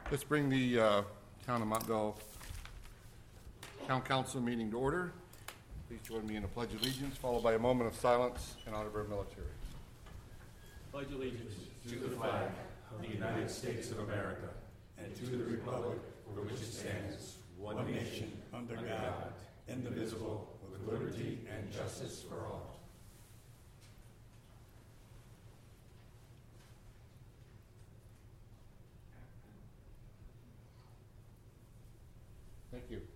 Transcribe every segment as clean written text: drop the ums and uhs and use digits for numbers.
Let's bring the Town of Montville Town Council meeting to order. Please join me in a pledge of allegiance, followed by a moment of silence in honor of our military. Pledge allegiance to the flag of the United States of America and to the republic for which it stands, one nation, under God, indivisible, with liberty and justice for all. Thank you.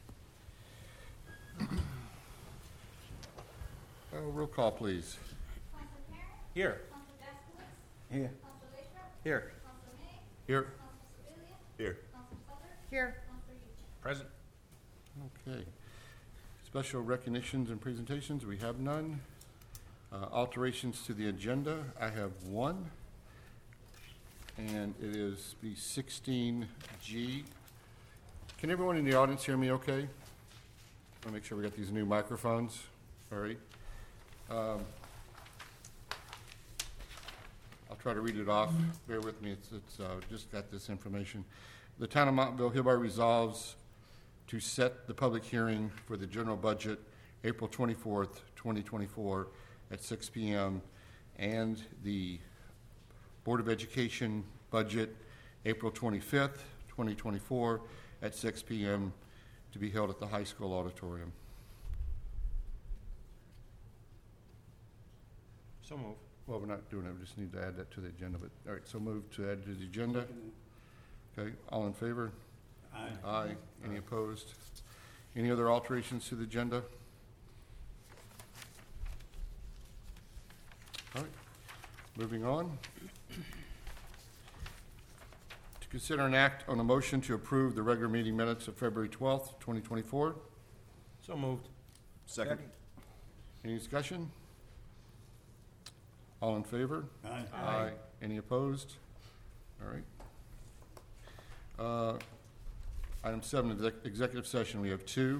Roll call, please. Council Parent? Here. Council Jaskowitz? Here. Council Lathrop? Here. Council May? Here. Council Sebelia? Here. Council Butler? Here. Council Yucha? Present. Okay. Special recognitions and presentations, we have none. Alterations to the agenda, I have one. And it is the 16G. Can everyone in the audience hear me okay? I want to make sure we got these new microphones. All right. I'll try to read it off. Bear with me. It's just got this information. The Town of Montville hereby resolves to set the public hearing for the general budget April 24th, 2024 at 6 p.m. and the Board of Education budget April 25th, 2024 at 6 p.m. to be held at the high school auditorium. So move. Well, we're not doing it. We just need to add that to the agenda. But all right, so move to add to the agenda. Okay, all in favor? Aye. Aye. Any opposed? Any other alterations to the agenda? All right, moving on. To consider an act on a motion to approve the regular meeting minutes of February 12th, 2024. So moved. Second. Any discussion? All in favor? Aye. Aye. Any opposed? All right. Item 7, executive session. We have 2.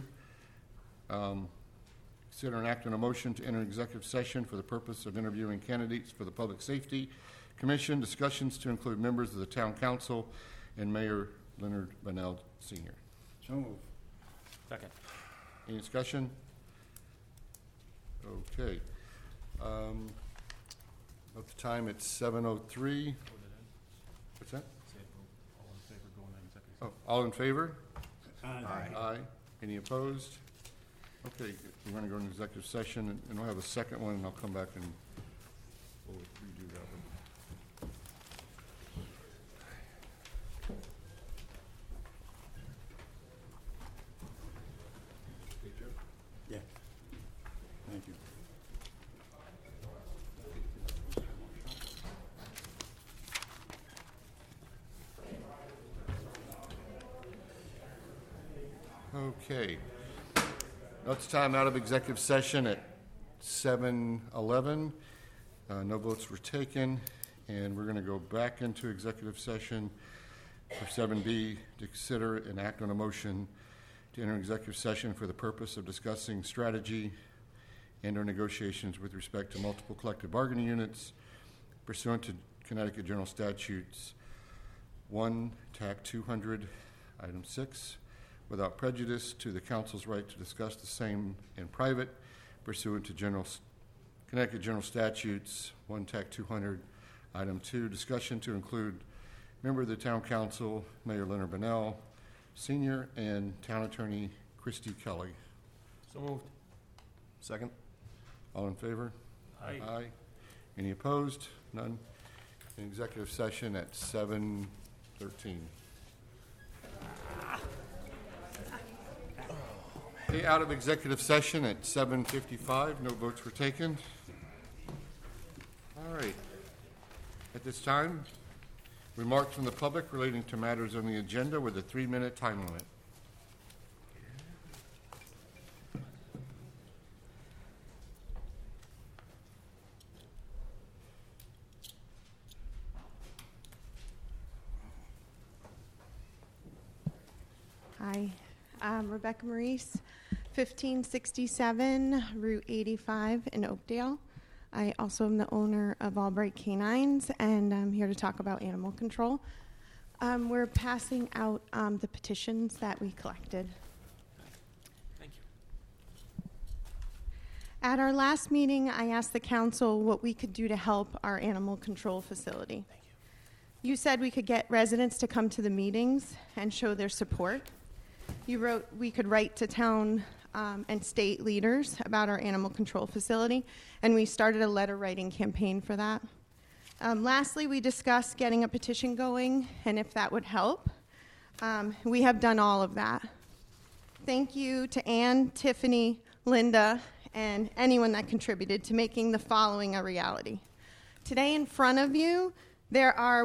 Consider an act on a motion to enter executive session for the purpose of interviewing candidates for the Public Safety Commission, discussions to include members of the Town Council and Mayor Leonard Bunnell, Sr. So move. Second. Any discussion? Okay. At the time, it's 7:03. What's that? All in favor going into executive Oh, all in favor? session? Aye. Any opposed? Okay, we're going to go into executive session, and we'll have a second one, and I'll come back and we'll redo that one. Yeah. Thank you. Okay. Now it's time out of executive session at 7:11. No votes were taken, and we're going to go back into executive session for 7B to consider and act on a motion to enter executive session for the purpose of discussing strategy and/or negotiations with respect to multiple collective bargaining units pursuant to Connecticut General Statutes 1, TAC 200, Item 6, without prejudice to the council's right to discuss the same in private pursuant to Connecticut General Statutes 1 TAC 200, Item 2, discussion to include member of the Town Council, Mayor Leonard Bunnell, Sr., and Town Attorney Christy Kelly. So moved. Second. All in favor? Aye. Aye. Any opposed? None. In executive session at 7:13. Okay, out of executive session at 7:55. No votes were taken. All right. At this time, remarks from the public relating to matters on the agenda with a 3-minute time limit. Hi, Rebecca Maurice, 1567 Route 85 in Oakdale. I also am the owner of Albright Canines, and I'm here to talk about animal control. We're passing out the petitions that we collected. Thank you. At our last meeting, I asked the council what we could do to help our animal control facility. Thank you. You said we could get residents to come to the meetings and show their support. You wrote we could write to town and state leaders about our animal control facility, and we started a letter writing campaign for that. Lastly, we discussed getting a petition going and if that would help. We have done all of that. Thank you to Anne, Tiffany, Linda, and anyone that contributed to making the following a reality. Today in front of you, there are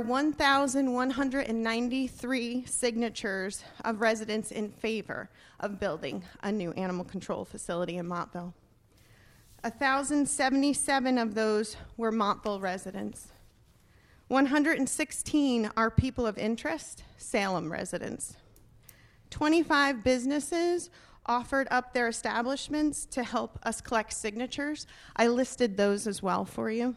1,193 signatures of residents in favor of building a new animal control facility in Montville. 1,077 of those were Montville residents. 116 are people of interest, Salem residents. 25 businesses offered up their establishments to help us collect signatures. I listed those as well for you.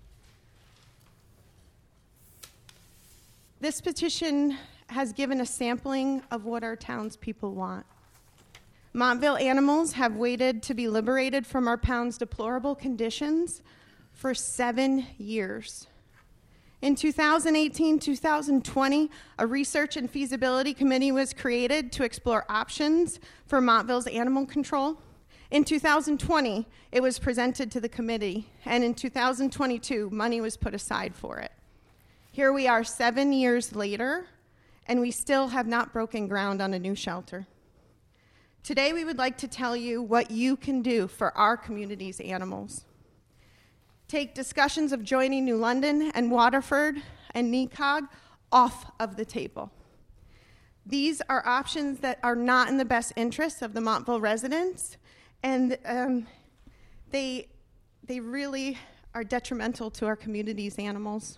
This petition has given a sampling of what our townspeople want. Montville animals have waited to be liberated from our pound's deplorable conditions for 7 years. In 2018-2020, a research and feasibility committee was created to explore options for Montville's animal control. In 2020, it was presented to the committee, and in 2022, money was put aside for it. Here we are 7 years later, and we still have not broken ground on a new shelter. Today, we would like to tell you what you can do for our community's animals. Take discussions of joining New London and Waterford and NECOG off of the table. These are options that are not in the best interests of the Montville residents, and they really are detrimental to our community's animals.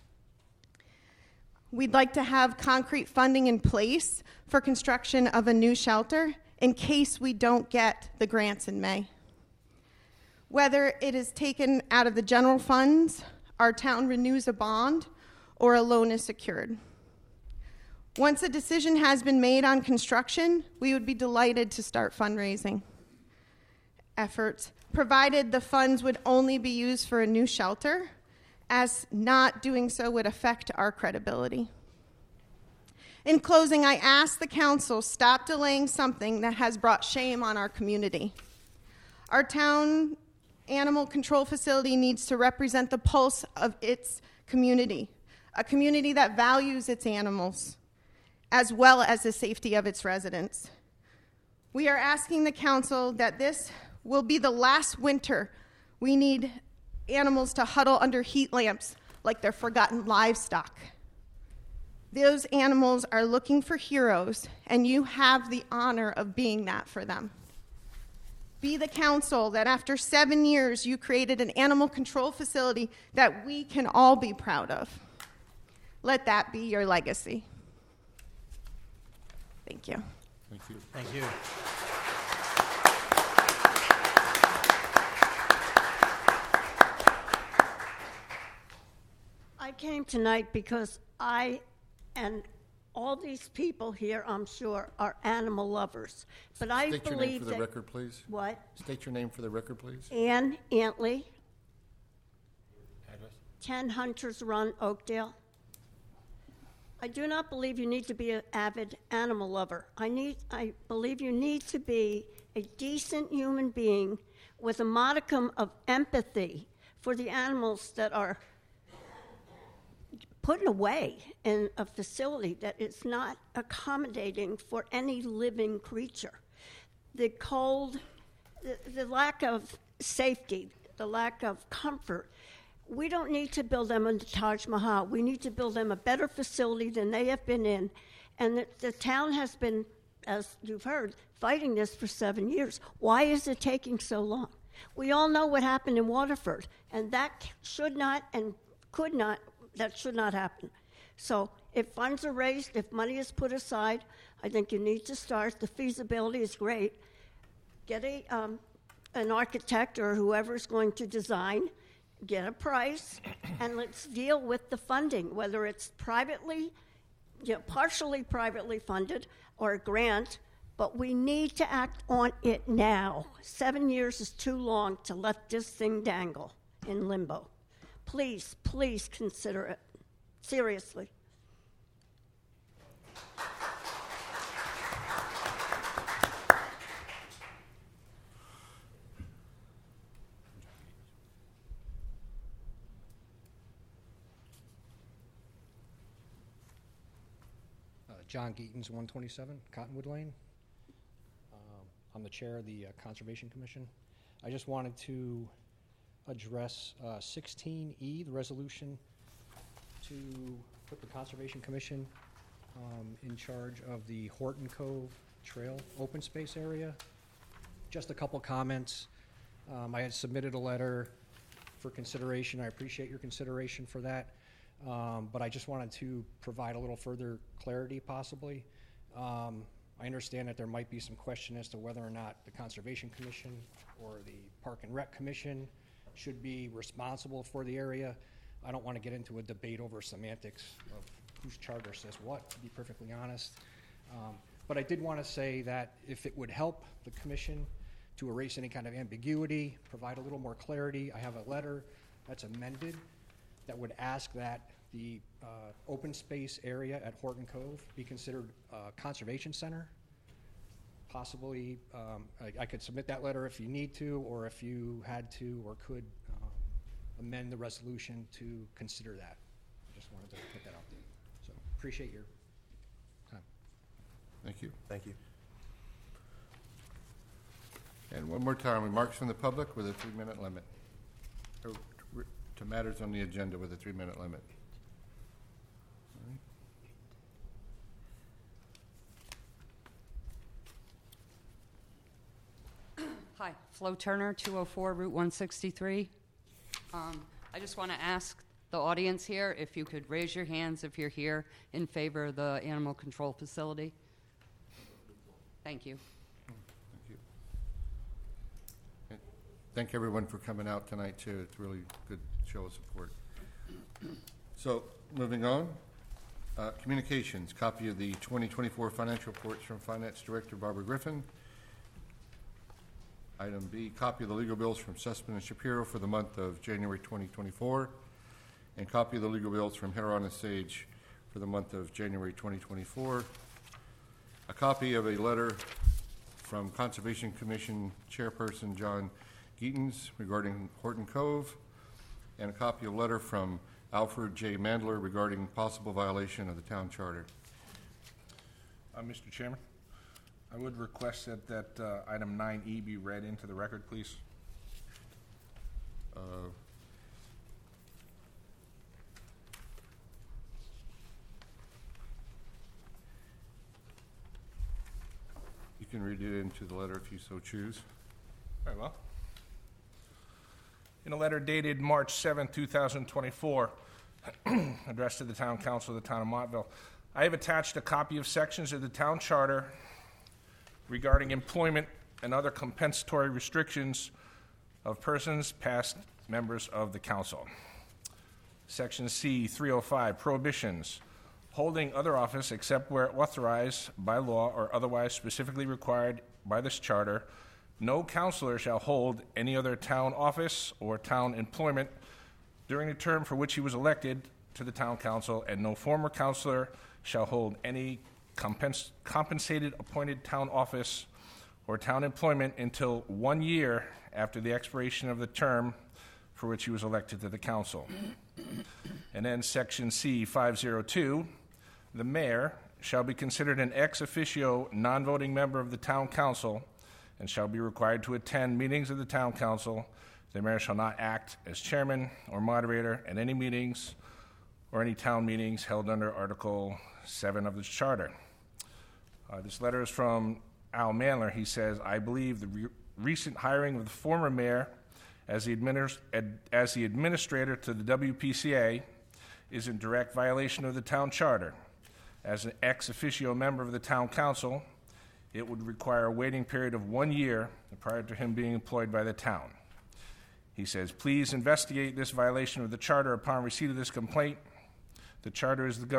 We'd like to have concrete funding in place for construction of a new shelter in case we don't get the grants in May. Whether it is taken out of the general funds, our town renews a bond, or a loan is secured. Once a decision has been made on construction, we would be delighted to start fundraising efforts, provided the funds would only be used for a new shelter, as not doing so would affect our credibility. In closing, I ask the council, stop delaying something that has brought shame on our community. Our town animal control facility needs to represent the pulse of its community, a community that values its animals, as well as the safety of its residents. We are asking the council that this will be the last winter we need animals to huddle under heat lamps like they're forgotten livestock. Those animals are looking for heroes, and you have the honor of being that for them. Be the council that after 7 years you created an animal control facility that we can all be proud of. Let that be your legacy. Thank you. Thank you. Thank you. I came tonight because I and all these people here, I'm sure, are animal lovers. But I State your name believe for the that... record, please. What? State your name for the record, please. Ann Antley, Address? 10 Hunters Run, Oakdale. I do not believe you need to be an avid animal lover. I believe you need to be a decent human being with a modicum of empathy for the animals that are put away in a facility that is not accommodating for any living creature. The cold, the lack of safety, the lack of comfort. We don't need to build them in the Taj Mahal. We need to build them a better facility than they have been in. And the town has been, as you've heard, fighting this for 7 years. Why is it taking so long? We all know what happened in Waterford, and that should not and could not, that should not happen. So if funds are raised, if money is put aside, I think you need to start. The feasibility is great. Get an architect or whoever is going to design, get a price, and let's deal with the funding, whether it's privately partially privately funded or a grant, but we need to act on it now. 7 years is too long to let this thing dangle in limbo. Please, please consider it. Seriously. John Geetons, 127 Cottonwood Lane. I'm the chair of the Conservation Commission. I just wanted to address 16E, the resolution to put the Conservation Commission in charge of the Horton Cove Trail open space area. Just a couple comments. I had submitted a letter for consideration. I appreciate your consideration for that. But I just wanted to provide a little further clarity, possibly. I understand that there might be some question as to whether or not the Conservation Commission or the Park and Rec Commission should be responsible for the area. I don't want to get into a debate over semantics of whose charter says what, to be perfectly honest. But I did want to say that if it would help the Commission to erase any kind of ambiguity, provide a little more clarity, I have a letter that's amended that would ask that the open space area at Horton Cove be considered a conservation center. Possibly, I could submit that letter if you need to, or if you had to or could amend the resolution to consider that. I just wanted to put that out there. So appreciate your time. Thank you. Thank you. And one more time, remarks from the public with a 3-minute limit. To matters on the agenda with a 3-minute limit. Hi, Flo Turner, 204 Route 163. I just want to ask the audience here if you could raise your hands if you're here in favor of the animal control facility. Thank you. Thank you. And thank everyone for coming out tonight, too. It's really good show of support. So, moving on. Communications, copy of the 2024 financial reports from Finance Director Barbara Griffin. Item B, copy of the legal bills from Sussman and Shapiro for the month of January 2024, and copy of the legal bills from Heron and Sage for the month of January 2024. A copy of a letter from Conservation Commission Chairperson John Geetons regarding Horton Cove, and a copy of a letter from Alfred J. Mandler regarding possible violation of the town charter. Mr. Chairman, I would request that item 9E be read into the record, please. You can read it into the letter if you so choose. Very well. In a letter dated March 7, 2024, addressed to the Town Council of the Town of Montville, I have attached a copy of sections of the Town Charter regarding employment and other compensatory restrictions of persons past members of the Council. Section C, 305, prohibitions. Holding other office except where authorized by law or otherwise specifically required by this charter, no councilor shall hold any other town office or town employment during the term for which he was elected to the town council, and no former councilor shall hold any compensated appointed town office or town employment until 1 year after the expiration of the term for which he was elected to the council. And then section C, 502, the mayor shall be considered an ex officio non-voting member of the town council and shall be required to attend meetings of the town council. The mayor shall not act as chairman or moderator at any meetings or any town meetings held under Article 7 of the charter. This letter is from Al Mandler. He says, I believe the recent hiring of the former mayor as the administrator to the WPCA is in direct violation of the town charter. As an ex officio member of the town council, it would require a waiting period of 1 year prior to him being employed by the town. He says, please investigate this violation of the charter upon receipt of this complaint. The charter is the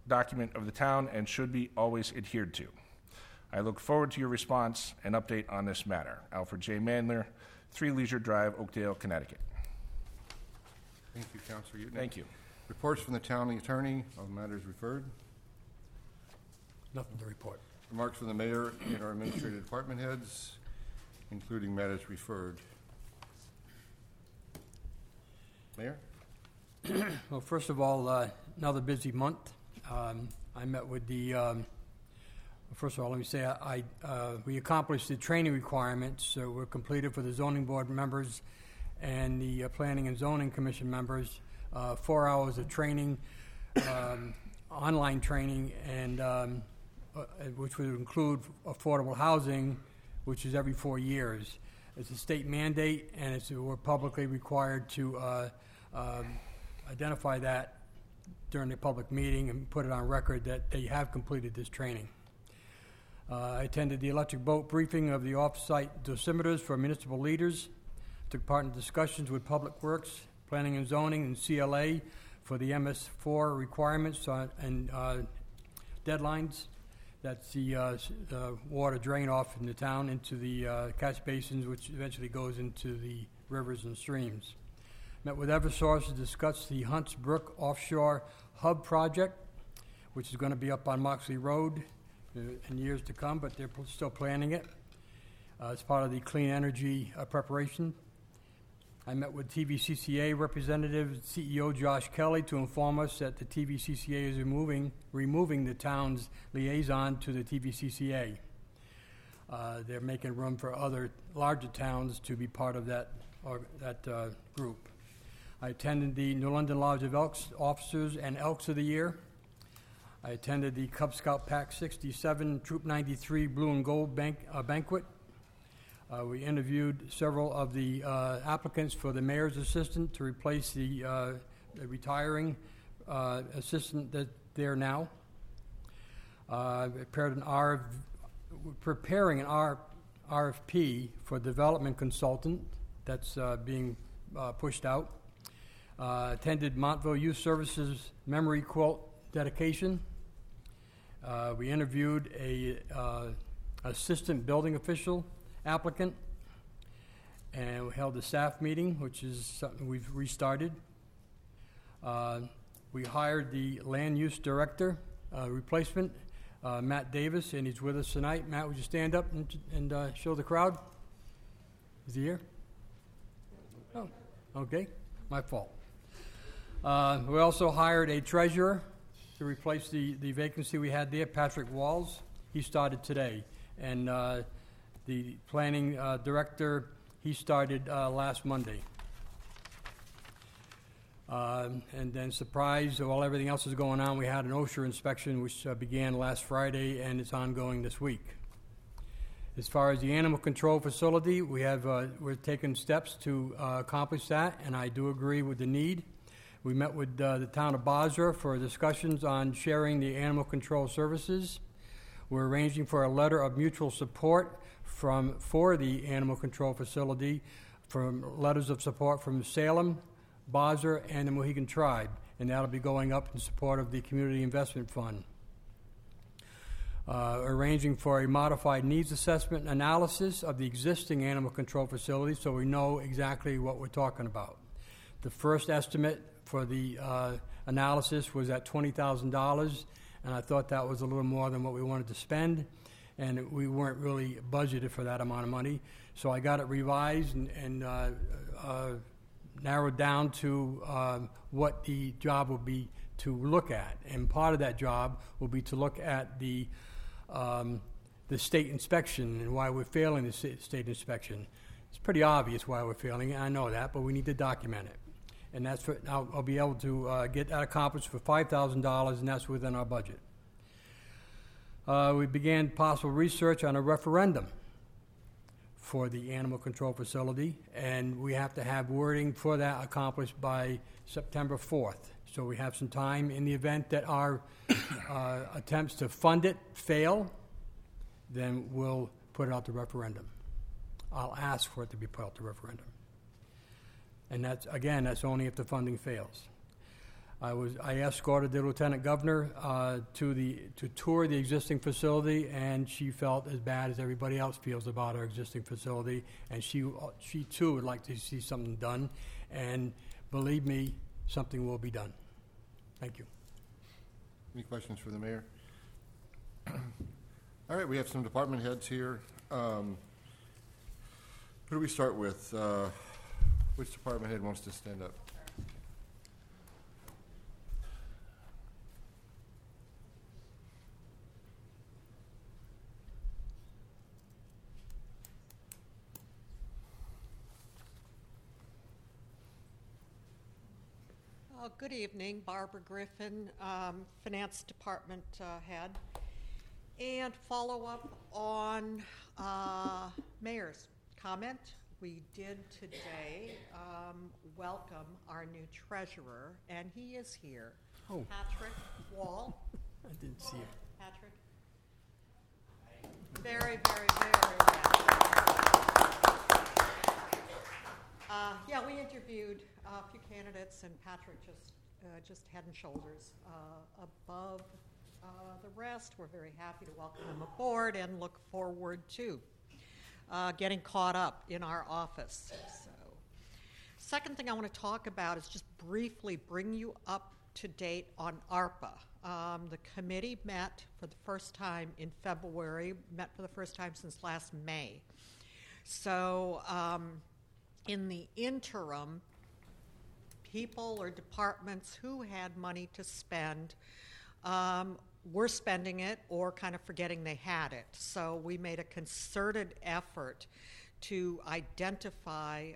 document of the town and should be always adhered to. I look forward to your response and update on this matter. Alfred J. Mandler, 3 Leisure Drive, Oakdale, Connecticut. Thank you, Councilor Uton. Thank you. Reports from the town attorney on matters referred. Nothing to report. Remarks from the mayor and our administrative department heads, including matters referred. Mayor? Well, first of all, another busy month. I met with the, first of all, let me say, we accomplished the training requirements. Were completed for the zoning board members and the Planning and Zoning Commission members. 4 hours of training, online training, and which would include affordable housing, which is every 4 years. It's a state mandate, and we're publicly required to identify that during the public meeting and put it on record that they have completed this training. I attended the electric boat briefing of the off-site dosimeters for municipal leaders, took part in discussions with Public Works, Planning and Zoning, and CLA for the MS4 requirements and deadlines. That's the water drain off in the town into the catch basins, which eventually goes into the rivers and streams. Met with Eversource to discuss the Hunts Brook Offshore Hub project, which is going to be up on Moxley Road in years to come, but they're still planning it. It's part of the clean energy preparation. I met with TVCCA representative CEO Josh Kelly to inform us that the TVCCA is removing the town's liaison to the TVCCA. They're making room for other larger towns to be part of that group. I attended the New London Lodge of Elks Officers and Elks of the Year. I attended the Cub Scout Pack 67 Troop 93 Blue and Gold banquet. We interviewed several of the applicants for the mayor's assistant to replace the retiring assistant that's there now. Preparing an RFP for development consultant that's being pushed out. Attended Montville Youth Services Memory Quilt dedication. We interviewed a assistant building official applicant, and we held a staff meeting, which is something we've restarted. We hired the land use director replacement, Matt Davis, and he's with us tonight. Matt, would you stand up and show the crowd? Is he here? Oh, okay, my fault. We also hired a treasurer to replace the vacancy we had there, Patrick Walls. He started today, and the planning director, he started last Monday. And then, surprise, while everything else is going on, we had an OSHA inspection, which began last Friday, and it's ongoing this week. As far as the animal control facility, we're taking steps to accomplish that, and I do agree with the need. We met with the town of Basra for discussions on sharing the animal control services. We're arranging for a letter of mutual support for the animal control facility, from letters of support from Salem, Basra, and the Mohegan Tribe, and that'll be going up in support of the Community Investment Fund. Arranging for a modified needs assessment analysis of the existing animal control facility so we know exactly what we're talking about. The first estimate for the analysis was at $20,000, and I thought that was a little more than what we wanted to spend, and we weren't really budgeted for that amount of money. So I got it revised and narrowed down to what the job will be to look at. And part of that job will be to look at the state inspection and why we're failing the state inspection. It's pretty obvious why we're failing it, I know that, but we need to document it. And that's what I'll be able to get that accomplished for $5,000, and that's within our budget. We began possible research on a referendum for the animal control facility, and we have to have wording for that accomplished by September 4th. So we have some time. In the event that our attempts to fund it fail, then we'll put it out to referendum. I'll ask for it to be put out to referendum. And that's only if the funding fails. I escorted the Lieutenant Governor to tour the existing facility, and she felt as bad as everybody else feels about our existing facility, and she too would like to see something done, and believe me, something will be done. Thank you. Any questions for the mayor? All right, we have some department heads here. Who do we start with? Which department head wants to stand up? Good evening, Barbara Griffin, Finance Department head. And follow up on Mayor's comment. We did today welcome our new treasurer, and he is here. Oh. Patrick Wall. I didn't see it. Patrick? Very, very, very well. Yeah, we interviewed a few candidates, and Patrick just head and shoulders above the rest. We're very happy to welcome him aboard and look forward to getting caught up in our office. So, second thing I want to talk about is just briefly bring you up to date on ARPA. The committee met for the first time in February, met for the first time since last May. So, in the interim, people or departments who had money to spend were spending it or kind of forgetting they had it. So we made a concerted effort to identify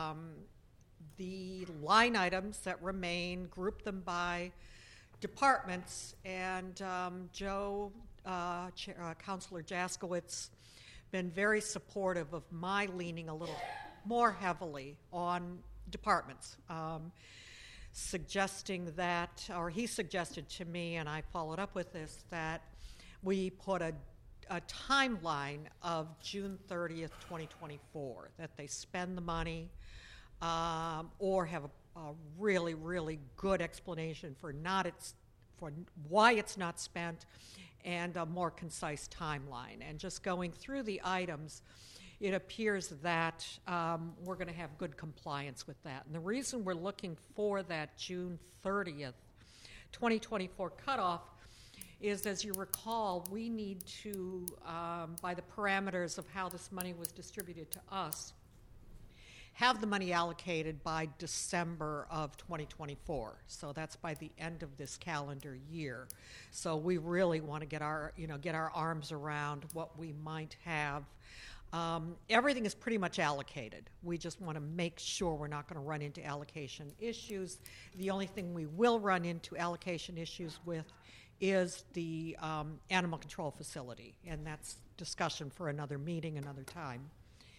the line items that remain, group them by departments, and Joe, Councilor Jaskowitz, been very supportive of my leaning a little more heavily on departments, suggesting that, or he suggested to me, and I followed up with this, that we put a timeline of June 30th, 2024, that they spend the money or have a really, really good explanation for why it's not spent, and a more concise timeline. And just going through the items, it appears that we're going to have good compliance with that. And the reason we're looking for that June 30th, 2024 cutoff is, as you recall, we need to, by the parameters of how this money was distributed to us, have the money allocated by December of 2024. So that's by the end of this calendar year. So we really want to get our arms around what we might have. Everything is pretty much allocated. We just want to make sure we're not going to run into allocation issues. The only thing we will run into allocation issues with is the animal control facility, and that's discussion for another meeting, another time.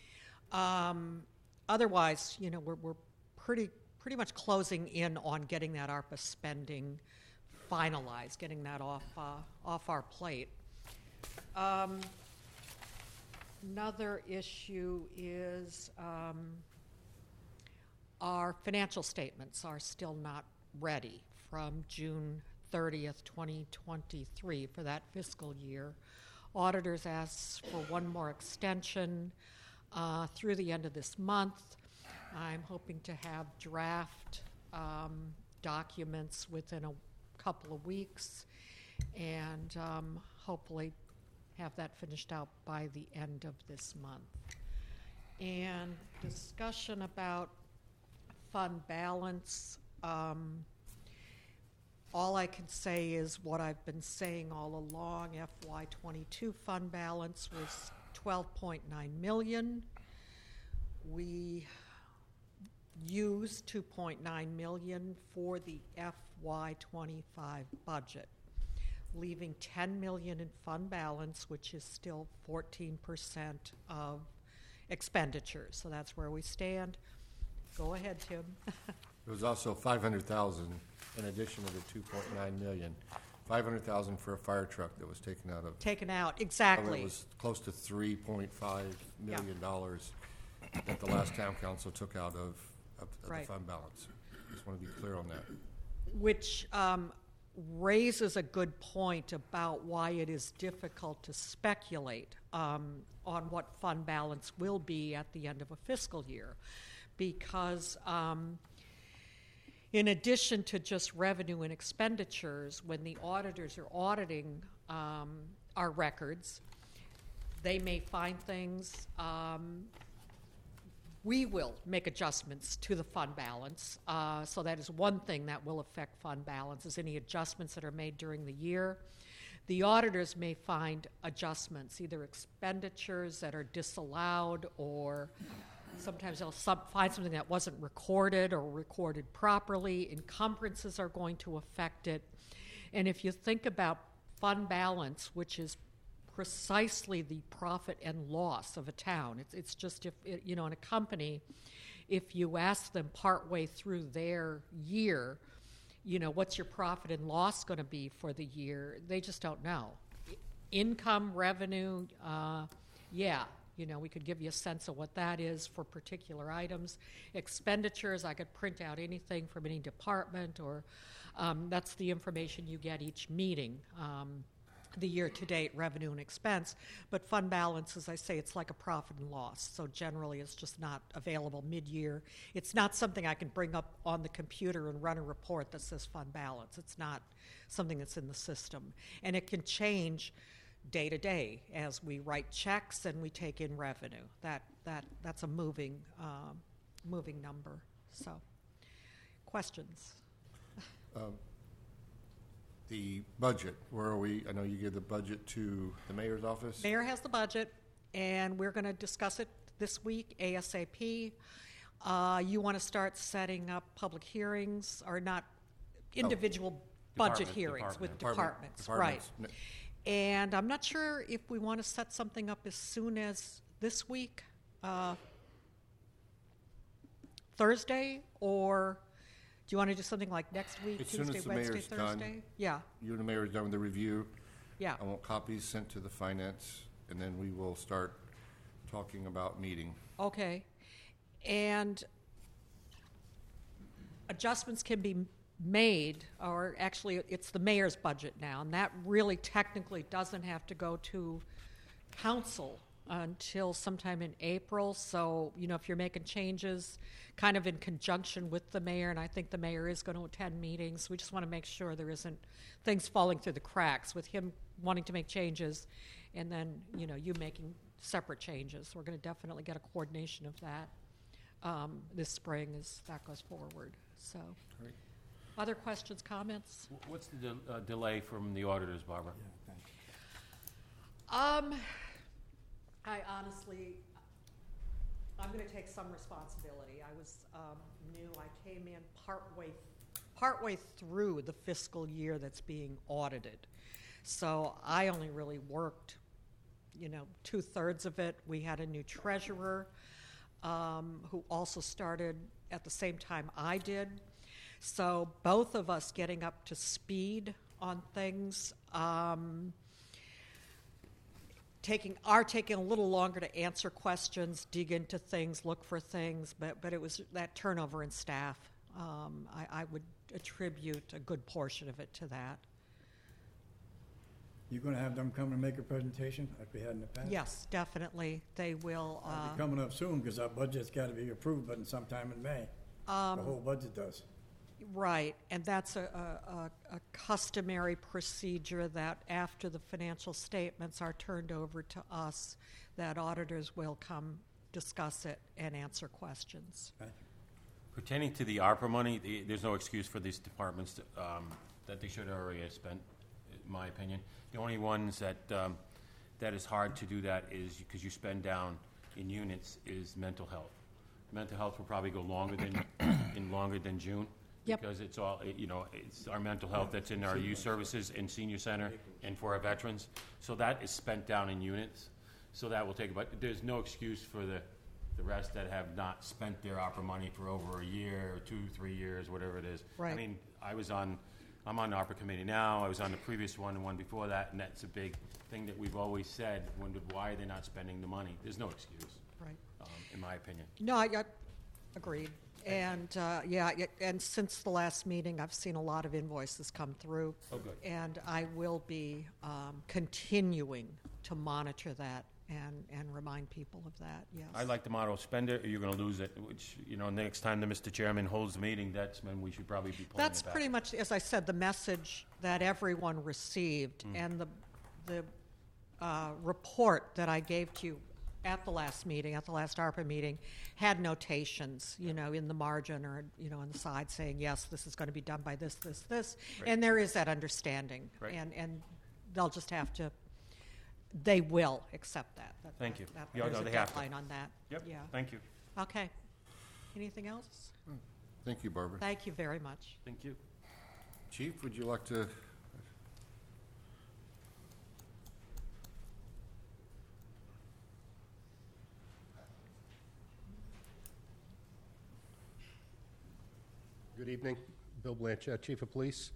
Otherwise, we're pretty much closing in on getting that ARPA spending finalized, getting that off our plate. Another issue is our financial statements are still not ready from June 30th, 2023 for that fiscal year. Auditors asked for one more extension through the end of this month. I'm hoping to have draft documents within a couple of weeks, and hopefully have that finished out by the end of this month. And discussion about fund balance. All I can say is what I've been saying all along. FY22 fund balance was $12.9 million. We used $2.9 million for the FY25 budget, leaving $10 million in fund balance, which is still 14% of expenditures. So that's where we stand. Go ahead, Tim. There was also $500,000 in addition to the $2.9 million. $500,000 for a fire truck that was taken out of. Taken out, exactly. It was close to $3.5 million that the last town council took out of Right. the fund balance. Just want to be clear on that. which raises a good point about why it is difficult to speculate on what fund balance will be at the end of a fiscal year. Because in addition to just revenue and expenditures, when the auditors are auditing our records, they may find things. We will make adjustments to the fund balance. So that is one thing that will affect fund balance, is any adjustments that are made during the year. The auditors may find adjustments, either expenditures that are disallowed, or sometimes they'll find something that wasn't recorded or recorded properly. Encumbrances are going to affect it. And if you think about fund balance, which is precisely the profit and loss of a town. It's just, if in a company, if you ask them partway through their year, what's your profit and loss going to be for the year, they just don't know. Income, revenue, we could give you a sense of what that is for particular items. Expenditures, I could print out anything from any department, or that's the information you get each meeting. The year-to-date revenue and expense, but fund balance, as I say, it's like a profit and loss, so generally it's just not available mid-year. It's not something I can bring up on the computer and run a report that says fund balance. It's not something that's in the system, and it can change day to day as we write checks and we take in revenue. That's a moving number. So, questions? The budget, where are we? I know you gave the budget to the mayor's office. Mayor has the budget, and we're going to discuss it this week, ASAP. You want to start setting up public hearings, or not individual budget hearings with departments. Right. And I'm not sure if we want to set something up as soon as this week, Thursday, or do you want to do something like next week, As Tuesday, soon as the Wednesday, mayor's Thursday? done, Yeah. you and the mayor are done with the review. Yeah. I want copies sent to the finance, and then we will start talking about meeting. Okay. And adjustments can be made, or actually it's the mayor's budget now, and that really technically doesn't have to go to council until sometime in April. So, if you're making changes kind of in conjunction with the mayor, and I think the mayor is going to attend meetings, we just want to make sure there isn't things falling through the cracks with him wanting to make changes and then, you making separate changes. We're going to definitely get a coordination of that this spring as that goes forward. So, Great. Other questions, comments? What's the delay from the auditors, Barbara? I honestly, I'm going to take some responsibility. I was new. I came in partway through the fiscal year that's being audited. So I only really worked, 2/3 of it. We had a new treasurer who also started at the same time I did. So both of us getting up to speed on things, taking a little longer to answer questions, dig into things, look for things, but it was that turnover in staff. I would attribute a good portion of it to that. You going to have them come and make a presentation like we had in the past? Yes, definitely. They will. It'll be coming up soon because our budget's got to be approved, but sometime in May. The whole budget does. Right, and that's a customary procedure that after the financial statements are turned over to us, that auditors will come discuss it and answer questions. Thank you. Pertaining to the ARPA money, there's no excuse for these departments that they should already have spent, in my opinion. The only ones that is hard to do that is because you spend down in units is mental health. Mental health will probably go longer than June. Yep. Because it's all, it's our mental health that's in our youth services and senior center and for our veterans. So that is spent down in units. So that will take about, there's no excuse for the rest that have not spent their opera money for over a year or 2-3 years, whatever it is. Right. I mean, I'm on the opera committee now. I was on the previous one and one before that, and that's a big thing that we've always said, wondered why they're not spending the money. There's no excuse. Right. In my opinion. No, I agreed. And, and since the last meeting, I've seen a lot of invoices come through. Oh, good. And I will be continuing to monitor that and remind people of that, yes. I like the motto, spend it or you're going to lose it, which, next time the Mr. Chairman holds the meeting, that's when we should probably be pulling That's it back. pretty much, as I said, the message that everyone received, and the report that I gave to you at the last meeting, at the last ARPA meeting, had notations, in the margin or, on the side saying, yes, this is going to be done by this, Right. and there is that understanding. Right. And they'll just have to, they will accept that. Thank you. Yeah, There's no, a they have to. deadline on that. Yep, Yeah. thank you. Okay. Anything else? Thank you, Barbara. Thank you very much. Thank you. Chief, would you like to? Good evening. Bill Blanchett, Chief of Police.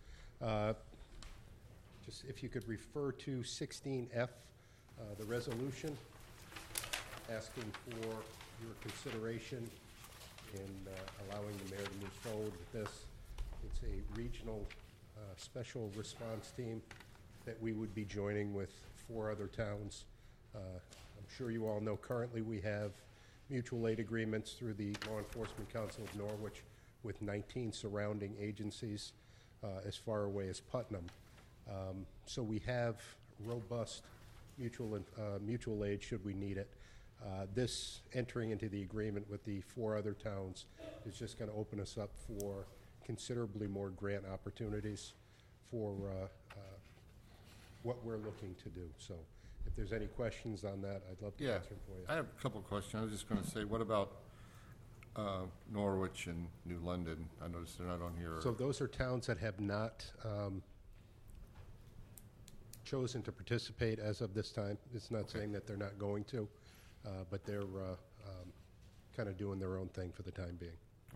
Just if you could refer to 16F, the resolution, asking for your consideration in allowing the mayor to move forward with this. It's a regional special response team that we would be joining with 4 other towns. I'm sure you all know currently we have mutual aid agreements through the Law Enforcement Council of Norwich with 19 surrounding agencies as far away as Putnam. So we have robust mutual aid should we need it. This entering into the agreement with the 4 other towns is just going to open us up for considerably more grant opportunities for what we're looking to do. So if there's any questions on that, I'd love to answer them for you. I have a couple of questions. I was just going to say, what about Norwich and New London? I noticed they're not on here. So those are towns that have not chosen to participate as of this time. It's not saying that they're not going to, but they're kind of doing their own thing for the time being.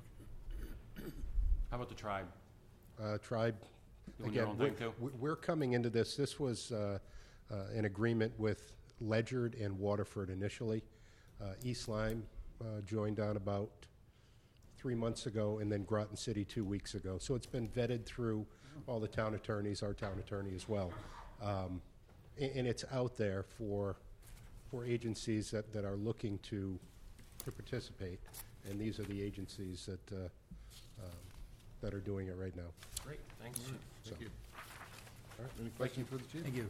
How about the tribe? Tribe, Doing their own thing, too? we're coming into this. This was an agreement with Ledyard and Waterford initially. East Lyme joined on about 3 months ago, and then Groton City 2 weeks ago. So it's been vetted through all the town attorneys, our town attorney as well. And it's out there for agencies that are looking to participate, and these are the agencies that are doing it right now. Great, thanks. Thank you. All right, any questions for the chief? Thank you.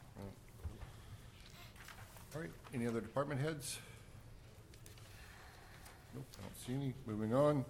All right, any other department heads? Nope, I don't see any. Moving on.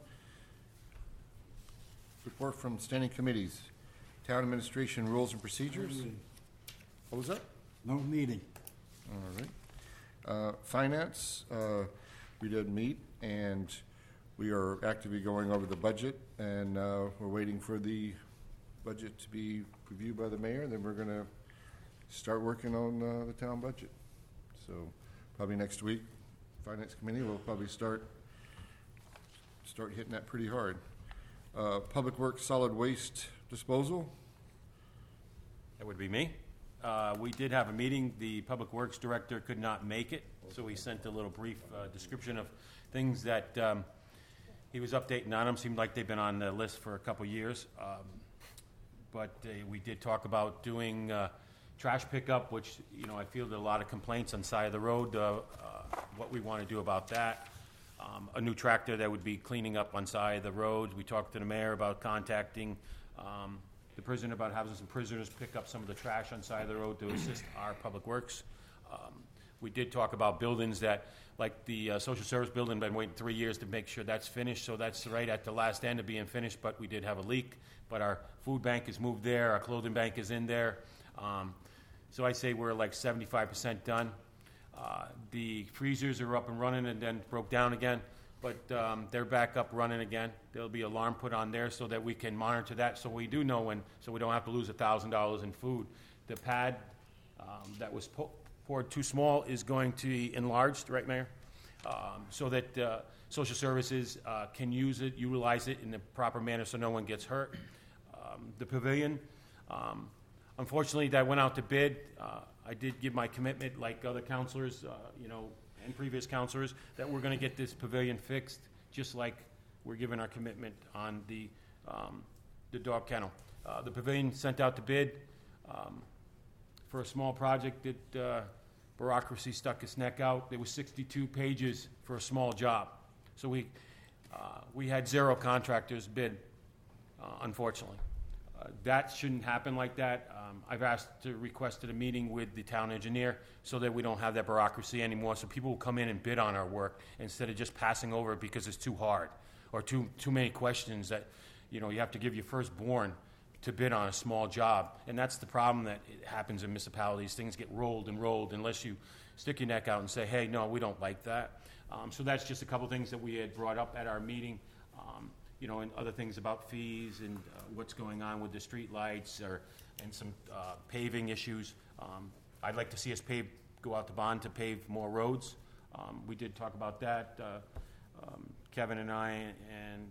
Report from standing committees. Town Administration Rules and Procedures. What was that? No meeting. All right. Finance, we did meet, and we are actively going over the budget, and we're waiting for the budget to be reviewed by the mayor, then we're going to start working on the town budget. So probably next week, Finance Committee will probably start hitting that pretty hard. Public Works Solid Waste Disposal. That would be me. We did have a meeting. The Public Works Director could not make it, so we sent a little brief description of things that he was updating on them. Seemed like they've been on the list for a couple years. But we did talk about doing trash pickup, which, I fielded a lot of complaints on the side of the road, what we want to do about that. A new tractor that would be cleaning up on side of the roads. We talked to the mayor about contacting the prison about having some prisoners pick up some of the trash on side of the road to assist our public works. We did talk about buildings that, like the social service building, been waiting 3 years to make sure that's finished, so that's right at the last end of being finished, but we did have a leak. But our food bank is moved there, our clothing bank is in there. So I say we're like 75% done. The freezers are up and running and then broke down again, but they're back up running again. There'll be an alarm put on there so that we can monitor that, so we do know when, so we don't have to lose $1,000 in food. The pad that was poured too small is going to be enlarged, right, Mayor? So that social services can use it, utilize it in the proper manner so no one gets hurt. The pavilion, unfortunately, that went out to bid. I did give my commitment, like other counselors, and previous counselors, that we're going to get this pavilion fixed, just like we're giving our commitment on the dog kennel. The pavilion sent out to bid for a small project that bureaucracy stuck its neck out. There was 62 pages for a small job. So we had 0 contractors bid, unfortunately. That shouldn't happen like that. I've requested a meeting with the town engineer so that we don't have that bureaucracy anymore, so people will come in and bid on our work instead of just passing over it because it's too hard or too many questions that, you have to give your firstborn to bid on a small job. And that's the problem that happens in municipalities. Things get rolled and rolled unless you stick your neck out and say, hey, no, we don't like that. So that's just a couple things that we had brought up at our meeting. And other things about fees and what's going on with the street lights and some paving issues. I'd like to see us go out to bond to pave more roads. We did talk about that, Kevin and I, and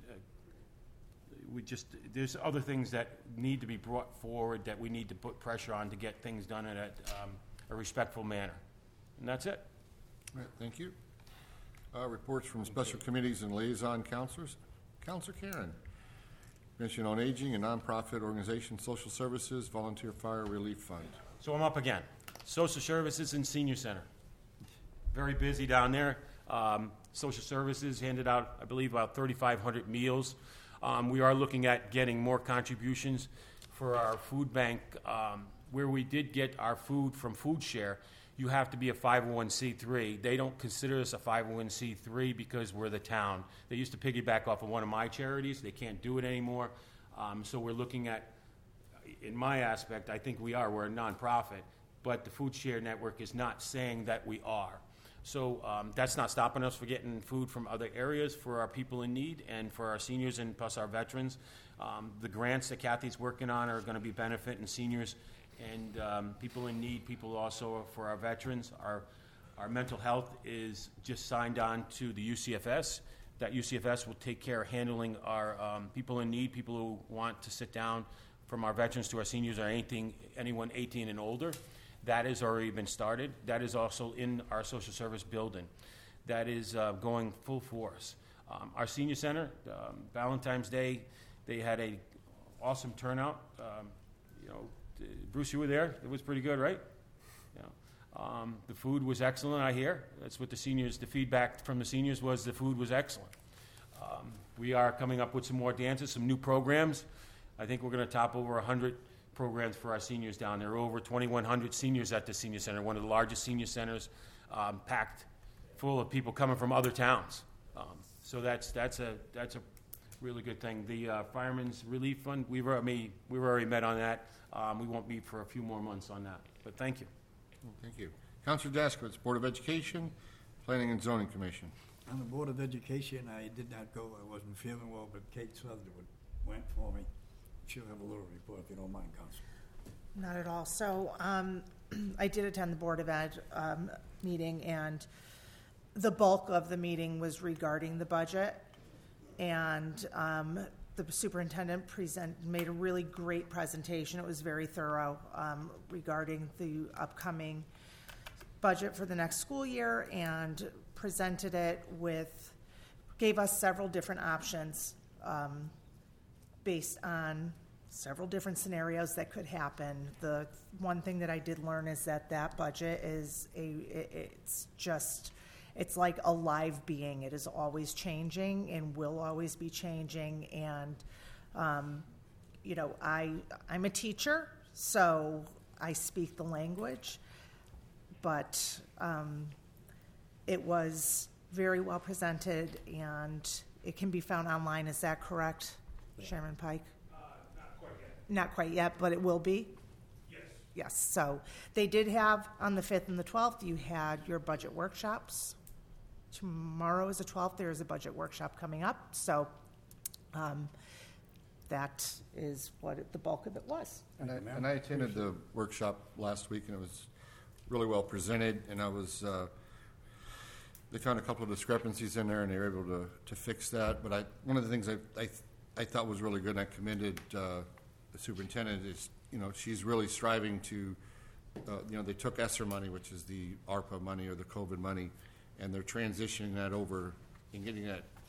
there's other things that need to be brought forward that we need to put pressure on to get things done in a respectful manner. And that's it. All right, thank you. Reports from special committees and liaison counselors. Counselor Karen. Commission on Aging, a nonprofit organization, social services, volunteer fire relief fund. So I'm up again. Social services and senior center. Very busy down there. Social services handed out, I believe, about 3,500 meals. We are looking at getting more contributions for our food bank. Where we did get our food from Food Share, you have to be a 501c3. They don't consider us a 501c3 because we're the town. They used to piggyback off of one of my charities. They can't do it anymore. So we're looking at, in my aspect, I think we're a nonprofit, but the Food Share Network is not saying that we are. So that's not stopping us from getting food from other areas for our people in need and for our seniors and plus our veterans. The grants that Kathy's working on are going to be benefiting seniors and people in need, people also for our veterans. Our mental health is just signed on to the UCFS. That UCFS will take care of handling our people in need, people who want to sit down, from our veterans to our seniors or anyone 18 and older. That has already been started. That is also in our social service building. That is going full force. Our senior center, Valentine's Day, they had a awesome turnout. Bruce, you were there. It was pretty good, right? Yeah. The food was excellent, I hear. That's what the feedback from the seniors was the food was excellent. We are coming up with some more dances, some new programs. I think we're going to top over 100 programs for our seniors down there. Over 2,100 seniors at the senior center, one of the largest senior centers, packed full of people coming from other towns. So that's a really good thing. The Fireman's Relief Fund, we've already met on that. We won't meet for a few more months on that. But thank you. Thank you. Councilor Jaskowitz, Board of Education, Planning and Zoning Commission. On the Board of Education, I did not go. I wasn't feeling well, but Kate Sutherland went for me. She'll have a little report if you don't mind, Council. Not at all. So I did attend the Board of Ed meeting, and the bulk of the meeting was regarding the budget. And the superintendent made a really great presentation. It was very thorough regarding the upcoming budget for the next school year, and presented it gave us several different options based on several different scenarios that could happen. The one thing that I did learn is that budget is it's like a live being. It is always changing and will always be changing. And, I'm a teacher, so I speak the language, but it was very well presented, and it can be found online. Is that correct, Chairman Pike? Not quite yet. Not quite yet, but it will be? Yes. Yes. So they did have, on the 5th and the 12th, you had your budget workshops. Tomorrow is the 12th. There is a budget workshop coming up. So that is what the bulk of it was. And I attended the workshop last week, and it was really well presented, and they found a couple of discrepancies in there, and they were able to fix that. But one of the things I thought was really good, and I commended the superintendent, is, she's really striving to, they took ESSER money, which is the ARPA money or the COVID money, and they're transitioning that over and getting that